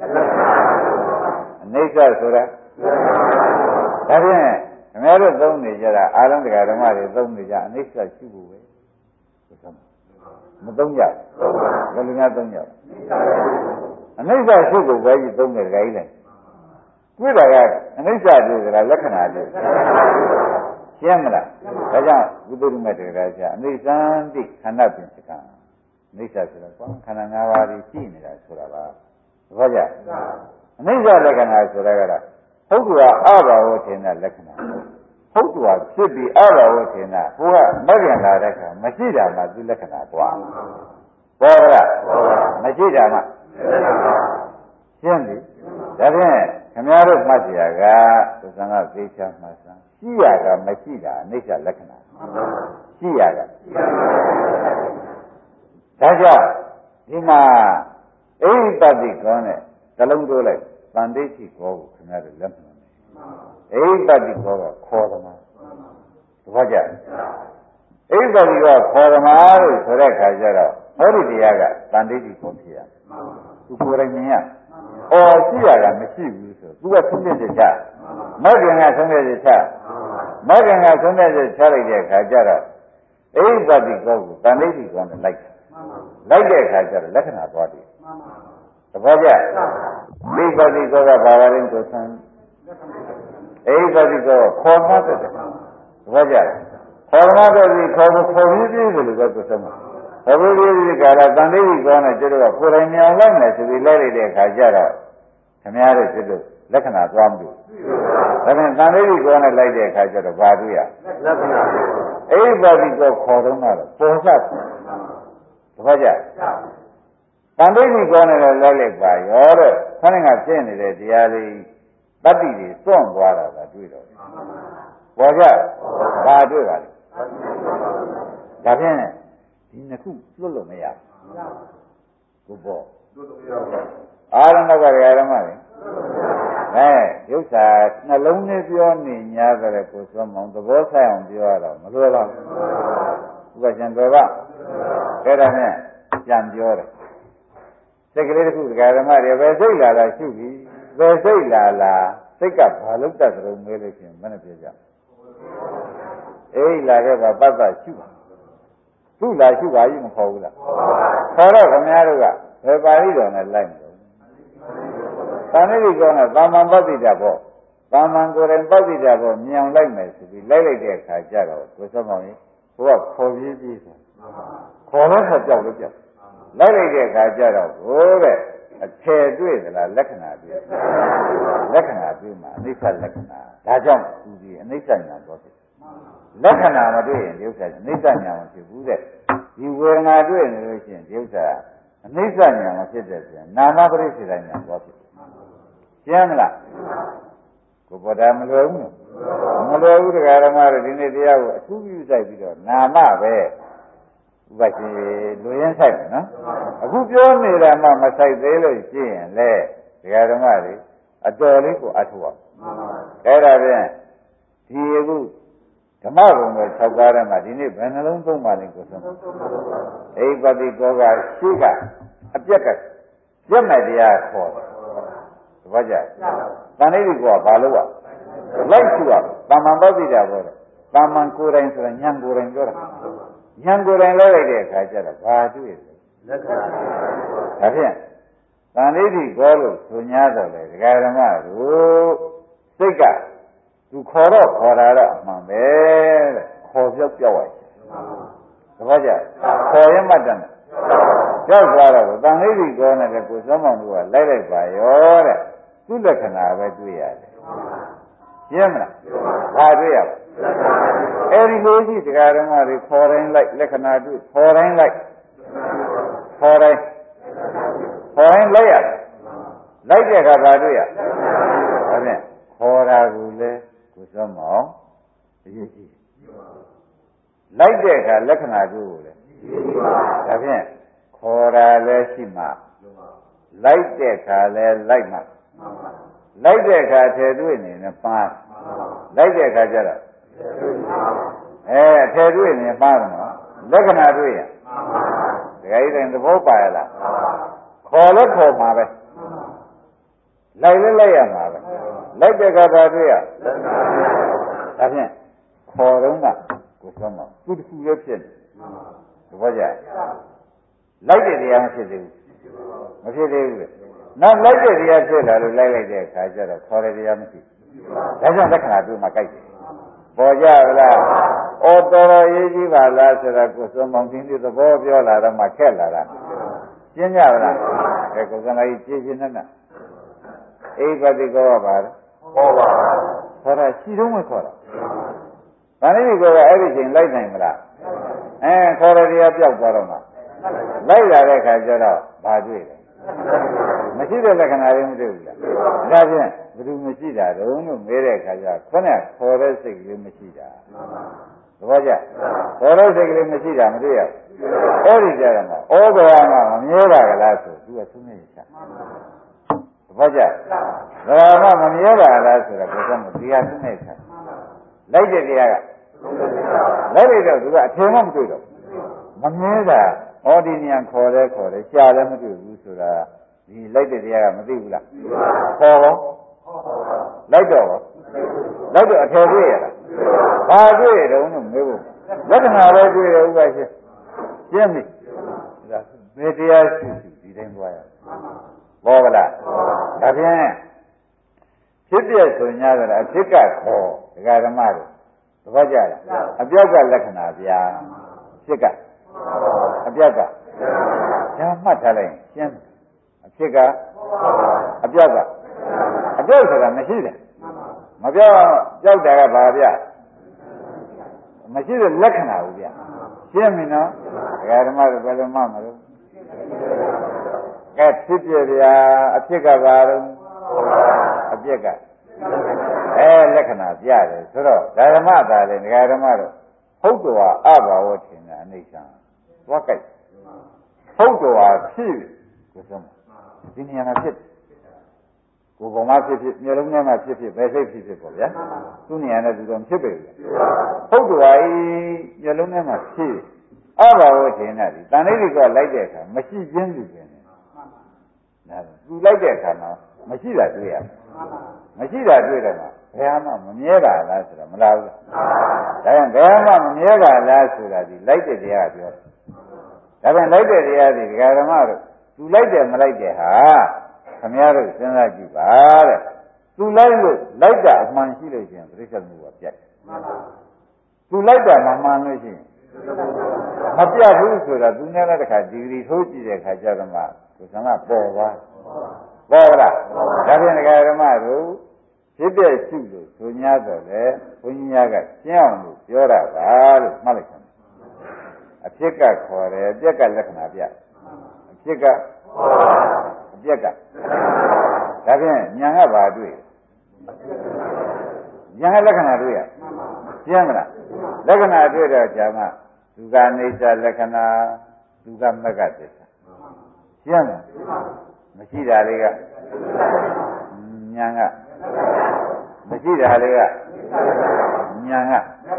အနိစ္စဆိုတာဒါဖြင့်ခင်ဗျားတို့သုံးနေကြတာအာရုံတရားဓမ္မတွေသုံးနေကြအနိစ္စရှိဖို့ပဲမသုံးကြဘူးဘယ်လိုများသုံးကြအနိစ္စရှိဖို့ပဲကြီးသုံးတယ်ကြိုင်းလေတွေ့တာကအနိစ္စတွေ့ကြတာလက္ခဏာတွေ့ရှင်းမလားဒါကြောင့်ဝိသုဒ္ဓမတရားကျအနိစ္စံတိခန္ဓာပြင်စကံအနိစ္စဆိုတော့ကွာခန္ဓာ၅ပါးကြီးရှိနေတာဆိုတာပါသဘောကျအနိစ္စလက္ခဏာဆိုတာကတော့ဟုတ်တူကအဘာဝထင်တဲ့လက္ခဏာဟုတ်တူကဖြစ်ပြီးအဘာဝထင်တာဟိုကမဂ္ဂင်လာတဲ့ခါမရှိတာမှသူလက္ခဏာကွာဘောရမရှိတာမှရှင်းပြီဒါဖြင့်ခင်ဗျားတို့မှတ်ကြရကသစ္စာကသိချမှတ်စမ်းရှိရကမရှိတာအနိစ္စလက္ခဏာရှိရကဒါကြောင့်ဒီမှာအိပ္ပတိကောနဲ့တလုံးတိုးလိုက်တန်တိတိကောကိုခင်ဗျားတို့လက်မှတ်မယ်အိပ္ပတိကောကခေါ်သမားသဘောကျအိပ္ပတိကောခေါ်သမားလို့ဆိုတဲ့ခါကျတော့ဟောဒီတရားကတန်တိတိကောဖြစ်ရသူကိုယ်တိုင်မြင်ရအော်ရှိရတာမရှိဘူးဆိုသူကဆုံးဖြတ်ချက်ချမဂ္ဂင်ကဆုံးဖြတ်ချက်ချမဂ္ဂင်ကဆုံးဖြတ်ချက်ချလိုက်တဲ့ခါကျတော့အိပ္ပတိကောကိုတန်တိတိကောနဲ့လိုက်လိုက်တဲ့အခါကျတော့လက္ခဏာသွားတယ်သဘောကျအိပ္ပတိကောကဘာဝရင်းကိုဆန်းအိပ္ပတိကောခေါ်မှတ်တယ်သဘောကျခေါ်မှတ်တယ်ဒီခေါ်ခေါ်ပြီးပြီးလို့ပဲကိုဆန်းမှာခေါ်ပြီးပြီးကလာတန်တိတိကောနဲ့ကျတော့ကိုယ်တိုင်မြောင်လိုက်မယ်ဆိုပြီးလိုက်လိုက်တဲ့အခါကျတော့ခင်ဗျားတို့ကျတော့လက္ခဏာသွားမလို့ဒါပြန်တန်တိတိကောနဲ့လိုက်တဲ့အခါကျတော့ဘာတွေ့ရလက္ခဏာအိပ္ပတိကောခေါ်တော့မှတော့ပေါ်စပ်သဘောကျတန်တိတိကောနဲ့လည်းလိုက်လိုက်ပါရောတဲ့ခဏကဖြစ်နေတဲ့တရားလေးတတ္တိတွေစွန့်သွားတာကတွေ့တော့ပေါ်ကြဘာတွေ့ပါလဲဒါဖြင့်ဒီနှစ်ခုလွတ်လို့မရဘူးဘောအာရဏကရဓမ္မလေအဲဒုက္ခနှလုံးနဲ့ပြောနေ냐တဲ့ကိုစွမ်းမောင်သဘောဆိုင်အောင်ပြောရတော့မလွယ်ပါဘူးဥပ္ပရှင်တော်ကအဲ့ဒါနဲ့ပြန်ပြောတယ်စိတ်ကလေးတစ်ခုဒကာဓမ္မတွေပဲစိတ်လာလာရှိပြီပဲစိတ်လာလာစိတ်ကဘာလို့တတ်တယ်လို့မေးလို့ရှိရင်မနဲ့ပြောကြအေးလာခဲ့ပါပတ်ပတ်ရှိပါသူ့လာရှိပါကြီးမခေါ်ဘူးလားခေါ်တော့ခင်ဗျားတို့ကဘယ်ပါဠိတော်နဲ့လိုက်မလို့သာမဏေကောနဲ့သာမန်ပဋိတ္တဘောသာမန်ကိုယ်တိုင်ပဋိတ္တဘောမြင်အောင်လိုက်မယ်ဆိုပြီးလိုက်လိုက်တဲ့အခါကျတော့ကိုယ်စမောင်ကြီးဘုရားခေါ်ပြီးပြီးဆိုခေါ်တော့ခေါ်ကြောက်လို့ကြောက်လိုက်လိုက်တဲ့အခါကျတော့ဘိုးတဲ့အထည်တွေ့သလားလက္ခဏာတွေ့လက္ခဏာတွေ့မှာအနိစ္စလက္ခဏာဒါကြောင့်သူဒီအနိစ္စညာတော့ဖြစ်လက္ခဏာမတွေ့ရင်ဒီဥစ္စာအနိစ္စညာမဖြစ်ဘူးတဲ့ဒီဝေဒနာတွေ့နေလို့ရှိရင်ဒီဥစ္စာအနိစ္စညာမဖြစ်တဲ့ပြန်နာမပရိစ္ဆေဒညာတော့ဖြစ်ကျမ်းမလားကိုယ်ပေါ်တာမလွယ်ဘူးမလွယ်ဘူးတရားဓမ္မတွေဒီနေ့တရားကိုအထူးပြုဆိုင်ပြီးတော့နာမပဲဥပဒေလူရင်းဆိုင်တယ်နော်အခုပြောနေတာမှမဆိုင်သေးလို့ရှိရင်လေတရားဓမ္မတွေအတော်လေးကိုအထောက်အဲ့ဒါဖြင့်ဒီအခုဓမ္မဘုံပဲ၆ပါးထဲမှာဒီနေ့ဘယ်နှလုံးသုံးပါလိမ့်ကိုဆုံးအိပတိကောကရှိကအပြက်ကပြက်မဲ့တရားခေါ်တယ်သဘောကျတန်ဋိတိကောကဘာလို့อ่ะလိုက်စုอ่ะတမ္မန်ပဋိဒါဘောတယ်တမ္မန်ကိုယ်တိုင်ဆိုရင်ဉာဏ်ကိုယ်တိုင်ပြောတာဉာဏ်ကိုယ်တိုင်လိုက်လိုက်တဲ့အခါကျတော့ဘာတွေ့လဲလက္ခဏာဒါဖြင့်တန်ဋိတိကောလို့ဆို냐တော့လေဒကာဓမ္မတို့စိတ်ကသူခေါ်တော့ခေါ်တာတော့အမှန်ပဲတဲ့ခေါ်ပြောက်ပြောက်လိုက်သဘောကျခေါ်ရင်မှတ်တယ်ကြောက်သွားတော့တန်ဋိတိကောနဲ့ကိုယ်စောမောင်တို့ကလိုက်လိုက်ပါရောတဲ့သူ့လက္ခဏာပဲတွေ့ရတယ်ရှင်းမလားဘာတွေ့ရလဲအဲဒီလိုရှိတရားဓမ္မတွေခေါ်တိုင်းလိုက်လက္ခဏာတွေ့ခေါ်တိုင်းလိုက်ခေါ်တိုင်းခေါ်တိုင်းလိုက်ရတယ်လိုက်တဲ့အခါဘာတွေ့ရဒါဖြင့်ခေါ်တာကိုလေကိုယ်စောမောင်အရေးကြီးလိုက်တဲ့အခါလက္ခဏာတွေ့ကိုလေဒါဖြင့်ခေါ်တာလည်းရှိမှလိုက်တဲ့အခါလည်းလိုက်မှလိုက်တဲ့အခါထဲတွေ့နေနဲ့ပါလိုက်တဲ့အခါကျတော့အဲထဲတွေ့နေပါတော့လက္ခဏာတွေ့ရဒကာကြီးတိုင်းသဘောပါရလားခေါ်လဲခေါ်မှာပဲလိုက်လဲလိုက်ရမှာပဲလိုက်တဲ့ကဘာတွေ့ရဒါဖြင့်ခေါ်တော့ကကိုစွမ်းမသူတစ်ခုလည်းဖြစ်နေသဘောကျလိုက်တဲ့တရားမဖြစ်သေးဘူးမဖြစ်သေးဘူးလေနောက်လိုက်တဲ့တရားဖြစ်လာလို့လိုက်လိုက်တဲ့အခါကျတော့ခေါ်တဲ့တရားမရှိဒါကြောင့်လက္ခဏာတွေ့မှကြိုက်တယ်ပေါ်ကြလားဩတော်တော်ရေးကြီးပါလားဆိုတော့ကိုစွမ်းမောင်ချင်းဒီသဘောပြောလာတော့မှခက်လာတာရှင်းကြပါလားအဲကိုယ်ကလည်းကြည်ရှင်းနေတာအိပတိကောပါလားဟောပါခေါ်တာရှိတော့မခေါ်တာဗာဏိကောကအဲ့ဒီချိန်လိုက်နိုင်မလားအဲခေါ်တဲ့တရားပြောက်သွားတော့မှလိုက်လာတဲ့အခါကျတော့ဘာတွေ့လဲမရှိတဲ့လက္ခဏာတွေမတွေ့ဘူးလားဒါဖြင့်ဘယ်သူမရှိတာတုံးလို့မေးတဲ့အခါကျခொနဲ့ခေါ်တဲ့စိတ်ကလေးမရှိတာသဘောကျခေါ်တဲ့စိတ်ကလေးမရှိတာမတွေ့ရဘူးအဲ့ဒီကြတော့မှဩဘောကမမြဲပါကလားဆိုသူကသုံးနေချာသဘောကျဘာမှမမြဲပါလားဆိုတော့ဘယ်တော့မှတရားသုံးနေချာလိုက်တဲ့တရားကလိုက်လိုက်တော့သူကအထင်မှမတွေ့တော့မမြဲတာဩဒီဉာဏ်ခေါ်တယ်ခေါ်တယ်ရှားလည်းမတွေ့ဘူးဆိုတာဒီလိုက်တဲ့တရားကမသိဘူးလားခေါ်တော့လိုက်တော့လိုက်တော့အထယ်တွေ့ရလားဘာတွေ့ရတော့လို့မေးဖို့လက္ခဏာပဲတွေ့တယ်ဥပ္ပါရှင်းရှင်းပြီဒါဘယ်တရားရှိရှိဒီတိုင်းသွားရဘောကလားဒါဖြင့်ဖြစ်ပြဆို냐ဆိုတော့အဖြစ်ကခေါ်ဒကာဓမ္မတို့သဘောကျလားအပြောက်ကလက္ခဏာဗျာဖြစ်ကအပြောက်ကဒါမှတ်ထားလိုက်ရှင်းအဖြစ်ကအပြောက်ကအပြောက်ဆိုတာမရှိတယ်မပြောက်ပြောက်တာကဘာဗျမရှိတဲ့လက္ခဏာဘူးဗျရှင်းပြီနော်ဒကာဓမ္မတို့ဘယ်လိုမှမလို့ကဲဖြစ်ပြဗျာအဖြစ်ကဘာတော့အပြက်ကအဲလက္ခဏာပြတယ်ဆိုတော့ဓမ္မသာလေဒကာဓမ္မတို့ဟုတ်တော်အဘာဝထင်တာအိဋ္ဌံသွားကြိုက်ဟုတ်တော်ဖြစ်ကိုဆုံးဒီနေရာမှာဖြစ်ကိုယ်ပေါ်မှာဖြစ်ဖြစ်မျိုးလုံးထဲမှာဖြစ်ဖြစ်ဘယ်စိတ်ဖြစ်ဖြစ်ပေါ့ဗျာသူ့နေရာနဲ့သူတော့ဖြစ်ပဲဟုတ်တော်ဤမျိုးလုံးထဲမှာဖြစ်အဘာဝထင်တာဒီတန်လေးတွေကလိုက်တဲ့အခါမရှိခြင်းလူခြင်းတယ်ဒါသူလိုက်တဲ့အခါမှာမရှိတာတွေ့ရမရှိတာတွေ့တယ်မှာဘယ်မှမမြဲတာလားဆိုတော့မလားဘူးဒါကြောင့်ဘယ်မှမမြဲတာလားဆိုတာဒီလိုက်တဲ့တရားပြောဒါပြန်လိုက်တဲ့တရားဒီဒကာဓမ္မတို့သူလိုက်တယ်မလိုက်တယ်ဟာခမည်းတော်စဉ်းစားကြည့်ပါတဲ့သူလိုက်လို့လိုက်တာအမှန်ရှိလို့ရှိရင်ပြိဿမှုကပြတ်သူလိုက်တာမမှန်လို့ရှိရင်မပြတ်ဘူးဆိုတာသူနဲ့လည်းတစ်ခါဒီဂရီထိုးကြည့်တဲ့အခါကျတော့မှကိုယ်ကပေါ်သွားပေါ်လားဒါပြန်ဒကာဓမ္မတို့ဖြစ်တဲ့ရှိလို့ဆို냐တော့လေဘုန်းကြီးများကရှင်းအောင်လို့ပြောတာပါလို့မှတ်လိုက်တယ်အဖြစ်ကခေါ်တယ်အပြက်ကလက္ခဏာပြအဖြစ်ကအပြက်ကဒါဖြင့်ဉာဏ်ကဘာတွေ့ဉာဏ်ကလက္ခဏာတွေ့ရရှင်းမလားလက္ခဏာတွေ့တော့ဇာမဒုက္ခအိဋ္ဌလက္ခဏာဒုက္ခမဂ္ဂသစ္စာရှင်းမလားမရှိတာတွေကဉာဏ်ကမရှိတာတွေကဉာဏ်က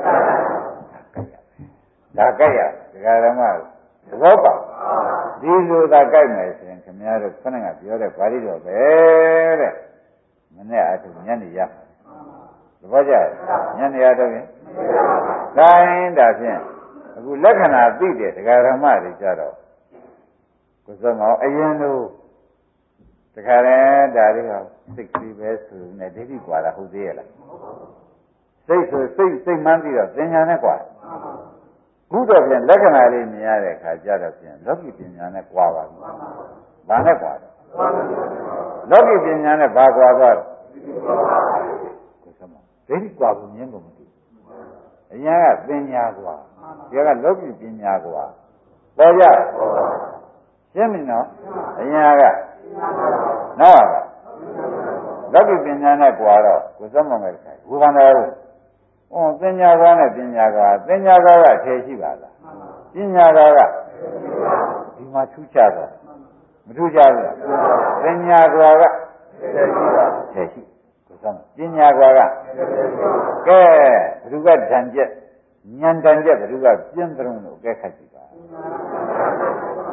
ဒါကြိုက်ရဒကာဓမ္မသဘောပေါက်ဒီလိုသာကြိုက်မယ်ဆိုရင်ခင်ဗျားတို့ခဏကပြောတဲ့ဗာလိတော်ပဲတဲ့မနေ့အထုညနေရသဘောကျညနေရတော့ရင်ဒါရင်ဒါဖြင့်အခုလက္ခဏာသိတဲ့ဒကာဓမ္မတွေကြတော့ကိုယ်စမောအရင်တို့တခါလဲဒါလေးကစိတ်ကလေးပဲဆိုနေဒိဋ္ဌိကွာတာဟုတ်သေးရဲ့လားစိတ်ဆိုစိတ်စိတ်မှန်းပြီးတော့သင်ညာနဲ့ကွာဘုဒ္ဓပြန်လက္ခဏာလေးမြင်ရတဲ့အခါကျတော့ပြန်လောကီပညာနဲ့ကွာပါဘူး။ဘာနဲ့ကွာလဲ။လောကီပညာနဲ့ဘာကွာသွားလဲ။ကိုယ်စမဒိဋ္ဌိကွာဘူးမြင်လို့မသိဘူး။အရင်ကပညာကွာဒီကလောကီပညာကွာပေါ်ကြရှင်းပြီနော်။အရင်ကနော်လောကီပညာနဲ့ကွာတော့ကိုယ်စမမဲ့ခိုင်ဝိပန္နာရောဩပညာကွာနဲ့ပညာကွာပညာကွာကထေရှိပါလားပညာကွာကဒီမှာထူးခြားတော့မထူးခြားဘူးလားပညာကွာကထေရှိကိုစမ်းပညာကွာကကဲဘ누구ကဓာန်ကျက်ဉာဏ်ဓာန်ကျက်ဘ누구ကပြင်းတုံးလို့ကဲခတ်ကြည့်ပါ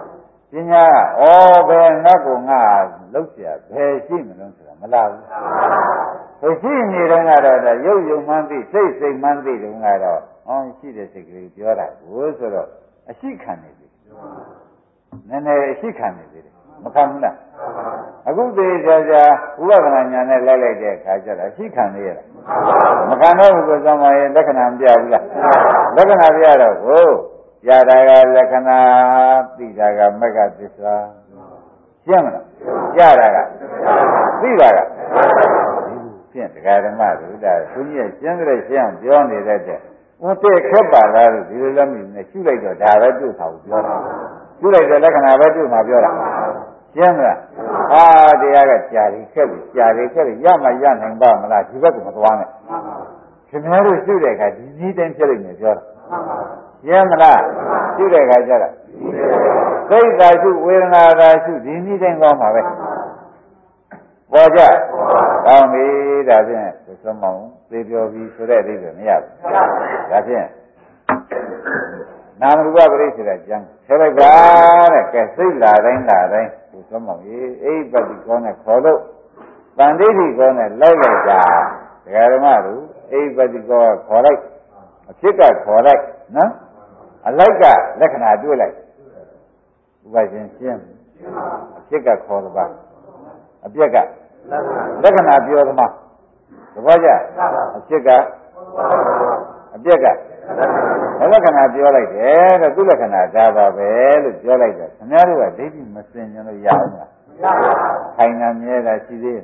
ပညာကဩဘယ်ငါ့ကိုငါလှုပ်เสียဘယ်ရှိမလို့ဆိုတာမလားဘူးရှိနေတော့ကတော့ရုပ်ယုံမှန်းသိစိတ်စိတ်မှန်းသိတော့ကတော့အော်ရှိတဲ့စိတ်ကလေးပြောတာကိုဆိုတော့အရှိခံနေပြီနည်းနည်းအရှိခံနေပြီမခံဘူးလားအခုသေးကြကြဥပဒနာညာနဲ့လိုက်လိုက်တဲ့အခါကျတော့အရှိခံနေရတာမခံတော့ဘူးဆိုတော့လက္ခဏာမပြဘူးလားလက္ခဏာပြတော့ကိုပြတာကလက္ခဏာသိတာကမက္ခသစ္စာရှင်းမလားပြတာကသိတာကဖြင့်တရားဓမ္မတို့ဒါသူကြီးရဲ့ရှင်းတဲ့ရှင်းအောင်ပြောနေတဲ့တဲ့ဟိုတဲ့ခက်ပါလားလို့ဒီလိုလည်းမမြင်နဲ့ရှုလိုက်တော့ဒါပဲတွေ့တာကိုပြောတာရှုလိုက်တဲ့လက္ခဏာပဲတွေ့မှာပြောတာရှင်းမလားအာတရားကကြာရီခက်ပြီကြာရီခက်ပြီရမှရနိုင်ပါမလားဒီဘက်ကမသွားနဲ့ခင်ဗျားတို့ရှုတဲ့အခါဒီကြီးတိုင်းဖြစ်လိုက်နေပြောတာရှင်းမလားရှုတဲ့အခါကျတော့စိတ်သာရှုဝေဒနာသာရှုဒီကြီးတိုင်းသွားမှာပဲပေါ်ကြကောင်းပြီဒါဖြင့်သစ္စာမောင်သေပြောပြီးဆိုတဲ့အဓိပ္ပာယ်မရဘူးဒါဖြင့်နာမရူပပရိစ္ဆေဒကျမ်းဆဲလိုက်ပါတဲ့ကဲစိတ်လာတိုင်းလာတိုင်းသစ္စာမောင်ကြီးအိပတိကောနဲ့ခေါ်လို့တန်ဋိဋ္ဌိကောနဲ့လိုက်လိုက်တာဒကာဓမ္မတို့အိပတိကောကခေါ်လိုက်အဖြစ်ကခေါ်လိုက်နော်အလိုက်ကလက္ခဏာတွေ့လိုက်ဥပရှင်ရှင်းအဖြစ်ကခေါ်တော့ပါအပြက်ကလက္ခဏာပြောသမားသဘောကျအဖြစ်ကအပြက်ကလက္ခဏာပြောလိုက်တယ်တဲ့သူလက္ခဏာဒါပါပဲလို့ပြောလိုက်တယ်ခင်ဗျားတို့ကဒိဋ္ဌိမစင်ကြလို့ရအောင်လားခိုင်နာမြဲတာရှိသေး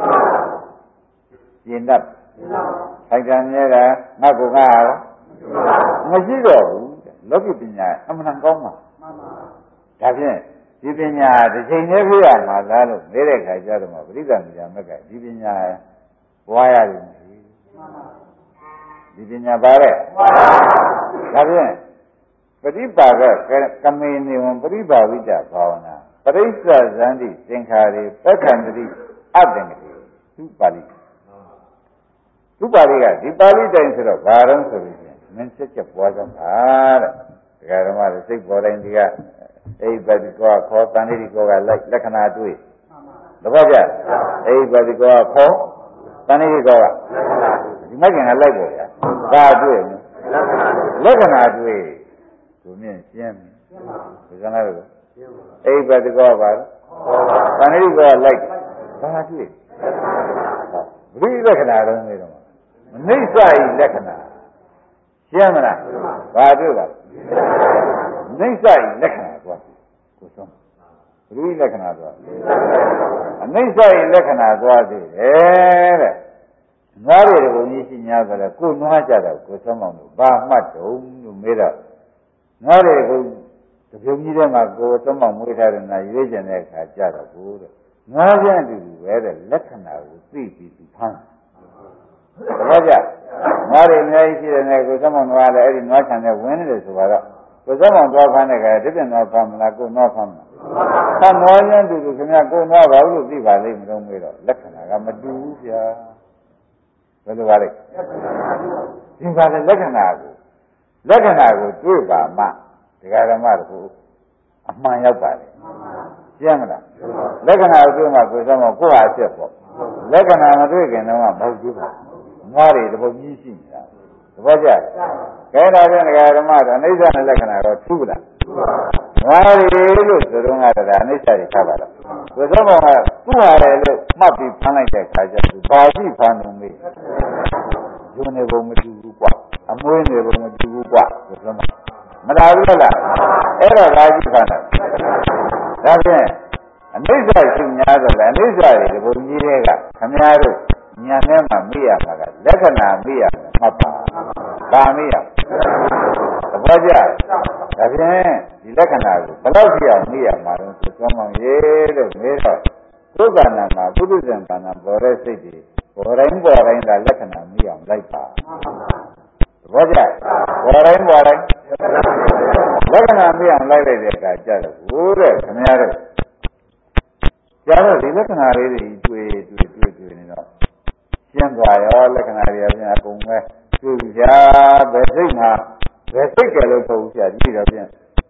ရဲ့တတ်ခိုင်နာမြဲတာငါ့ကိုငါရောမရှိတော့ဘူးလောကီပညာအမှန်ကောင်းမှာဒါဖြင့်ဒီပညာတစ်ချိန်တည်းပြရမှာလားလို့နေတဲ့ခါကျတော့ပရိသတ်ဉာဏ်မက်ကဒီပညာဘွားရတယ်ဒီပညာပါတဲ့ဒါဖြင့်ပฏิပါကကမေနေဝံပฏิပါဝိတဘာဝနာပရိစ္ဆဇန္တိသင်္ခါရေပက္ခန္တိအတ္တငတိသူပါဠိသူပါဠိကဒီပါဠိတိုင်းဆိုတော့ဘာတော့ဆိုလို့ရှိရင်မင်းချက်ချက်ပွားကြပါတဲ့ဒကာဓမ္မတွေစိတ်ပေါ်တိုင်းဒီကအိပတိကောခေါ်တန်ဋိဋ္ဌိကောကလိုက်လက္ခဏာတွေ့သဘောကျအိပတိကောခေါ်တန်ဋိဋ္ဌိကောကဒီမကင်ကလိုက်ပေါ်ဗျာဒါတွေ့လက္ခဏာတွေ့သူမြင်ရှင်းပြီဒီကနေ့တော့အိပတိကောပါတန်ဋိဋ္ဌိကောလိုက်ဒါတွေ့ဘိလက္ခဏာတော့နေတော့မနှိမ့်စဤလက္ခဏာရှင်းမလားဘာတွေ့ပါနှိမ့်စဤလက္ခဏာကွာကိုဆုံးဘိလက္ခဏာတော့အနှိမ့်စဤလက္ခဏာသွားသေးတယ်တဲ့နွားတွေဘုံကြီးရှိညာဆိုလဲကိုနွားကြတော့ကိုဆုံးမောင်တို့ဘာမှတ်တုံလို့မေးတော့နွားတွေဘုံတပြုံကြီးထဲမှာကိုဆုံးမောင်မွေးထားတဲ့နာရွေးကျင်တဲ့အခါကြတော့ကိုတဲ့နွားပြန်တူတူပဲတဲ့လက္ခဏာကိုသိပြီးသူဖမ်းသဘောကျနွားတွေအများကြီးရှိတယ်နဲ့ကိုဆုံးမောင်နွားလည်းအဲ့ဒီနွားခြံနဲ့ဝင်နေတယ်ဆိုတော့ကိုဆုံးမောင်သွားဖမ်းတဲ့ခါတပြည့်နွားဖမ်းမလားကိုနွားဖမ်းမလားဖမ်းနွားပြန်တူတူခင်ဗျကိုနွားပါဘူးလို့သိပါလိမ့်မလို့မေးတော့လက္ခဏာကမတူဘူးဗျာဘယ်လိုပါလဲဒီပါလေလက္ခဏာကိုလက္ခဏာကိုတွေ့ပါမှဒကာဓမ္မတို့အမှန်ရောက်ပါလေရှင်းမလားလက္ခဏာကိုတွေ့မှကိုယ်ဆုံးမကိုယ်ဟာအဖြစ်ပေါ့လက္ခဏာမတွေ့ခင်တော့မဟုတ်ဘူးပါငွားတွေတပုတ်ကြီးရှိနေတာသဘောကျကဲဒါဖြင့်ဒကာဓမ္မတို့အနိစ္စနဲ့လက္ခဏာတော့ထူးလားငွားတွေလို့ဆိုတော့ကတော့အနိစ္စတွေထားပါတော့ကိုယ်ဆုံးကသူ့ဟာလေလို့မှတ်ပြီးဖမ်းလိုက်တဲ့ခါကျသူဘာရှိဖမ်းလို့မေးယုံနေပုံမတူဘူးကွာအမွေးနေပုံမတူဘူးကွာကိုယ်ဆုံးမလာဘူးလားအဲ့တော့ဘာရှိဖမ်းလဲဒါဖြင့်အနိစ္စရှိများဆိုလည်းအနိစ္စတွေဒီဘုံကြီးတွေကခမည်းတော်ညာထဲမှာမေ့ရမှာကလက္ခဏာမေ့ရမှာမှတ်ပါဘာမေ့ရသဘောကျဒါဖြင့်ဒီလက္ခဏာကိုဘယ်လောက်ကြည့်အောင်မေ့ရမှာလဲဆိုသောမောင်ရေလို့မေးတော့သုက္ကနာမှာပုထုဇဉ်ဘာနာပေါ်တဲ့စိတ်တွေပေါ်တိုင်းပေါ်တိုင်းကလက္ခဏာမေ့အောင်လိုက်ပါသဘောကျပေါ်တိုင်းပေါ်တိုင်းလက္ခဏာမေ့အောင်လိုက်လိုက်တဲ့အခါကျတော့ဘိုးတဲ့ခမည်းတော်ကျတော့ဒီလက္ခဏာလေးတွေတွေ့တွေ့တွေ့တွေ့နေတော့ရှင်းသွားရောလက္ခဏာတွေအပြင်အကုန်ပဲတွေ့ကြဘယ်စိတ်မှာဘယ်စိတ်ကလေးပုံပြကြည့်တော့ပြန်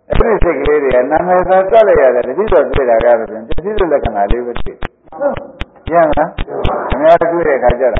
အဲ့ဒီစိတ်ကလေးတွေကနာမည်သာတွက်လိုက်ရတယ်တတိတော့တွေ့တာကတော့ပြင်ပစ္စည်းလက္ခဏာလေးပဲတွေ့ရမလားအများတွေ့တဲ့အခါကျတော့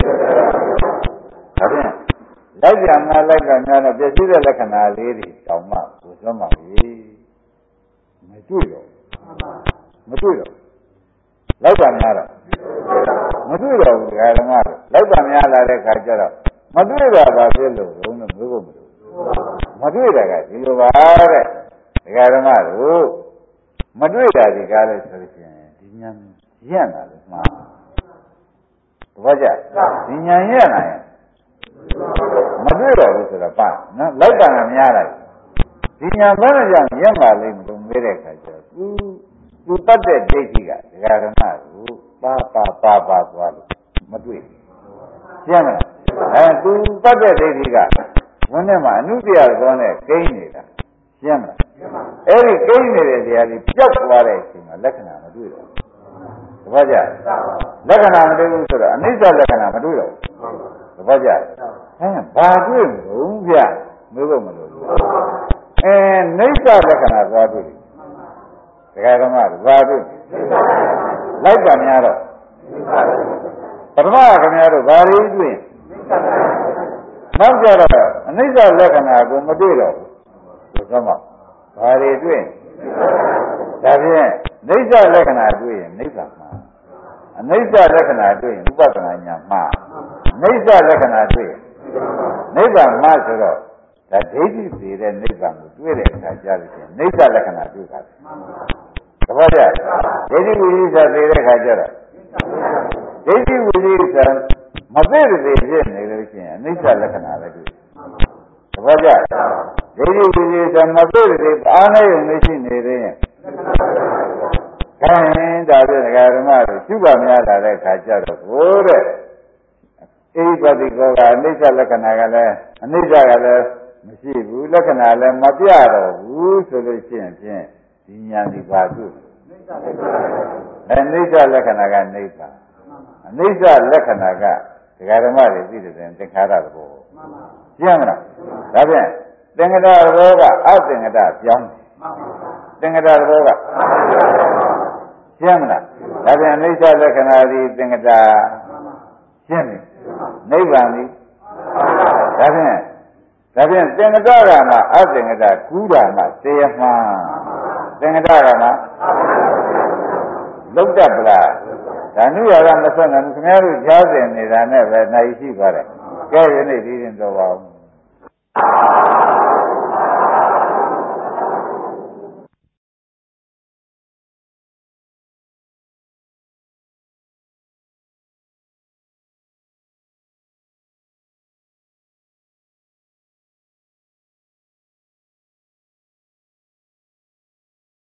ဒါဖြင့်လိုက်ကြမှာလိုက်ကြများတော့ပစ္စည်းတဲ့လက္ခဏာလေးတွေတောင်မှကိုယ်စွမ်းပါပြီမတွေ့တော့မတွေ့တော့လိုက်ကြများတော့မတွေ့တော့ဘူးဓမ္မတော့လိုက်ကြများလာတဲ့အခါကျတော့မတွေ့တာပါဖြစ်လို့ဘုံတော့မျိုးဖို့မလို့မတွေ့တာကဒီလိုပါတဲ့ဒကာဓမ္မတို့မတွေ့တာဒီကားလဲဆိုလို့ရှိရင်ဒီညာရက်လာလို့မှားတပည့်ကြဒီညာရက်လာရင်မတွေ့တော့ဘူးဆိုတော့ပါနော်လိုက်တာကများလိုက်ဒီညာဘယ်နဲ့ကြောင့်ရက်ပါလိမ့်မလို့မေးတဲ့အခါကျတော့သူသူတတ်တဲ့ဒိဋ္ဌိကဒကာဓမ္မတို့ပါပါပါပါသွားလို့မတွေ့ရှင်းမလားအဲသူတတ်တဲ့ဒိဋ္ဌိကဘုန်းနဲ့မှာအနုတ္တရသောနဲ့ကိန်းနေတာရှင်းမလားအဲ့ဒီကိန်းနေတဲ့တရားကြီးပြောက်သွားတဲ့အချိန်မှာလက္ခဏာမတွေ့တော့ဘူးတပည့်ကြလက္ခဏာမတွေ့ဘူးဆိုတော့အနိစ္စလက္ခဏာမတွေ့တော့ဘူးတပည့်ကြအဲဘာတွေ့မလို့ဗျမေးဖို့မလို့အဲနိစ္စလက္ခဏာသွားတွေ့ဒကာဓမ္မဘာတွေ့လိုက်ပါများတော့ပထမခင်ဗျားတို့ဘာလေးတွေ့နောက်ကြတော့အနိစ္စလက္ခဏာကိုမတွေ့တော့ဘူးဘုရားမဘာတွေတွေ့ဒါဖြင့်နိစ္စလက္ခဏာတွေ့ရင်နိစ္စမှာအနိစ္စလက္ခဏာတွေ့ရင်ဥပဒနာညာမှာနိစ္စလက္ခဏာတွေ့ရင်နိဗ္ဗာန်မှာဆိုတော့ဒါဒိဋ္ဌိသေးတဲ့နိဗ္ဗာန်ကိုတွေ့တဲ့အခါကျလို့ရှိရင်နိစ္စလက္ခဏာတွေ့တာတပည့်ကြဒိဋ္ဌိဝိသေသသေးတဲ့အခါကျတော့ဒိဋ္ဌိဝိသေသမသိတဲ့ဖြစ်နေလို့ရှိရင်အနိစ္စလက္ခဏာလည်းတွေ့တပည့်ကြဒိဋ္ဌိဝိသေသမသိတဲ့အားနဲ့ရုံမရှိနေသေးရင်ခိုင်းဒါပြဒကာဓမ္မတို့ရှုပါများလာတဲ့အခါကျတော့ဘိုးတဲ့အိပတိကောကအနိစ္စလက္ခဏာကလည်းအနိစ္စကလည်းမရှိဘူးလက္ခဏာလည်းမပြတော့ဘူးဆိုလို့ရှိရင်ဖြင့်ဒီညာဒီပါသူအနိစ္စလက္ခဏာကနိဗ္ဗာန်အနိစ္စလက္ခဏာကဒကာဓမ္မတွေသိတဲ့သင်္ခါရသဘောရှင်းမလားဒါဖြင့်သင်္ခါရသဘောကအသင်္ခါရပြောင်းသင်္ခါရသဘောကရှင်းမလားဒါဖြင့်အနိစ္စလက္ခဏာဒီသင်္ခါရရှင်းပြီနိဗ္ဗာန်ဒီဒါဖြင့်ဒါဖြင့်သင်္ခါရကမှအသင်္ခါရကူးတာမှတရားမှန်သင်္ခါရကမှလုံးတတ်ပလားဒါနုရကမဆက်နိုင်ဘူးခင်ဗျားတို့ကြားစင်နေတာနဲ့ပဲနိုင်ရှိပါတယ်ကဲယနေ့ဒီရင်တော့ပါဦး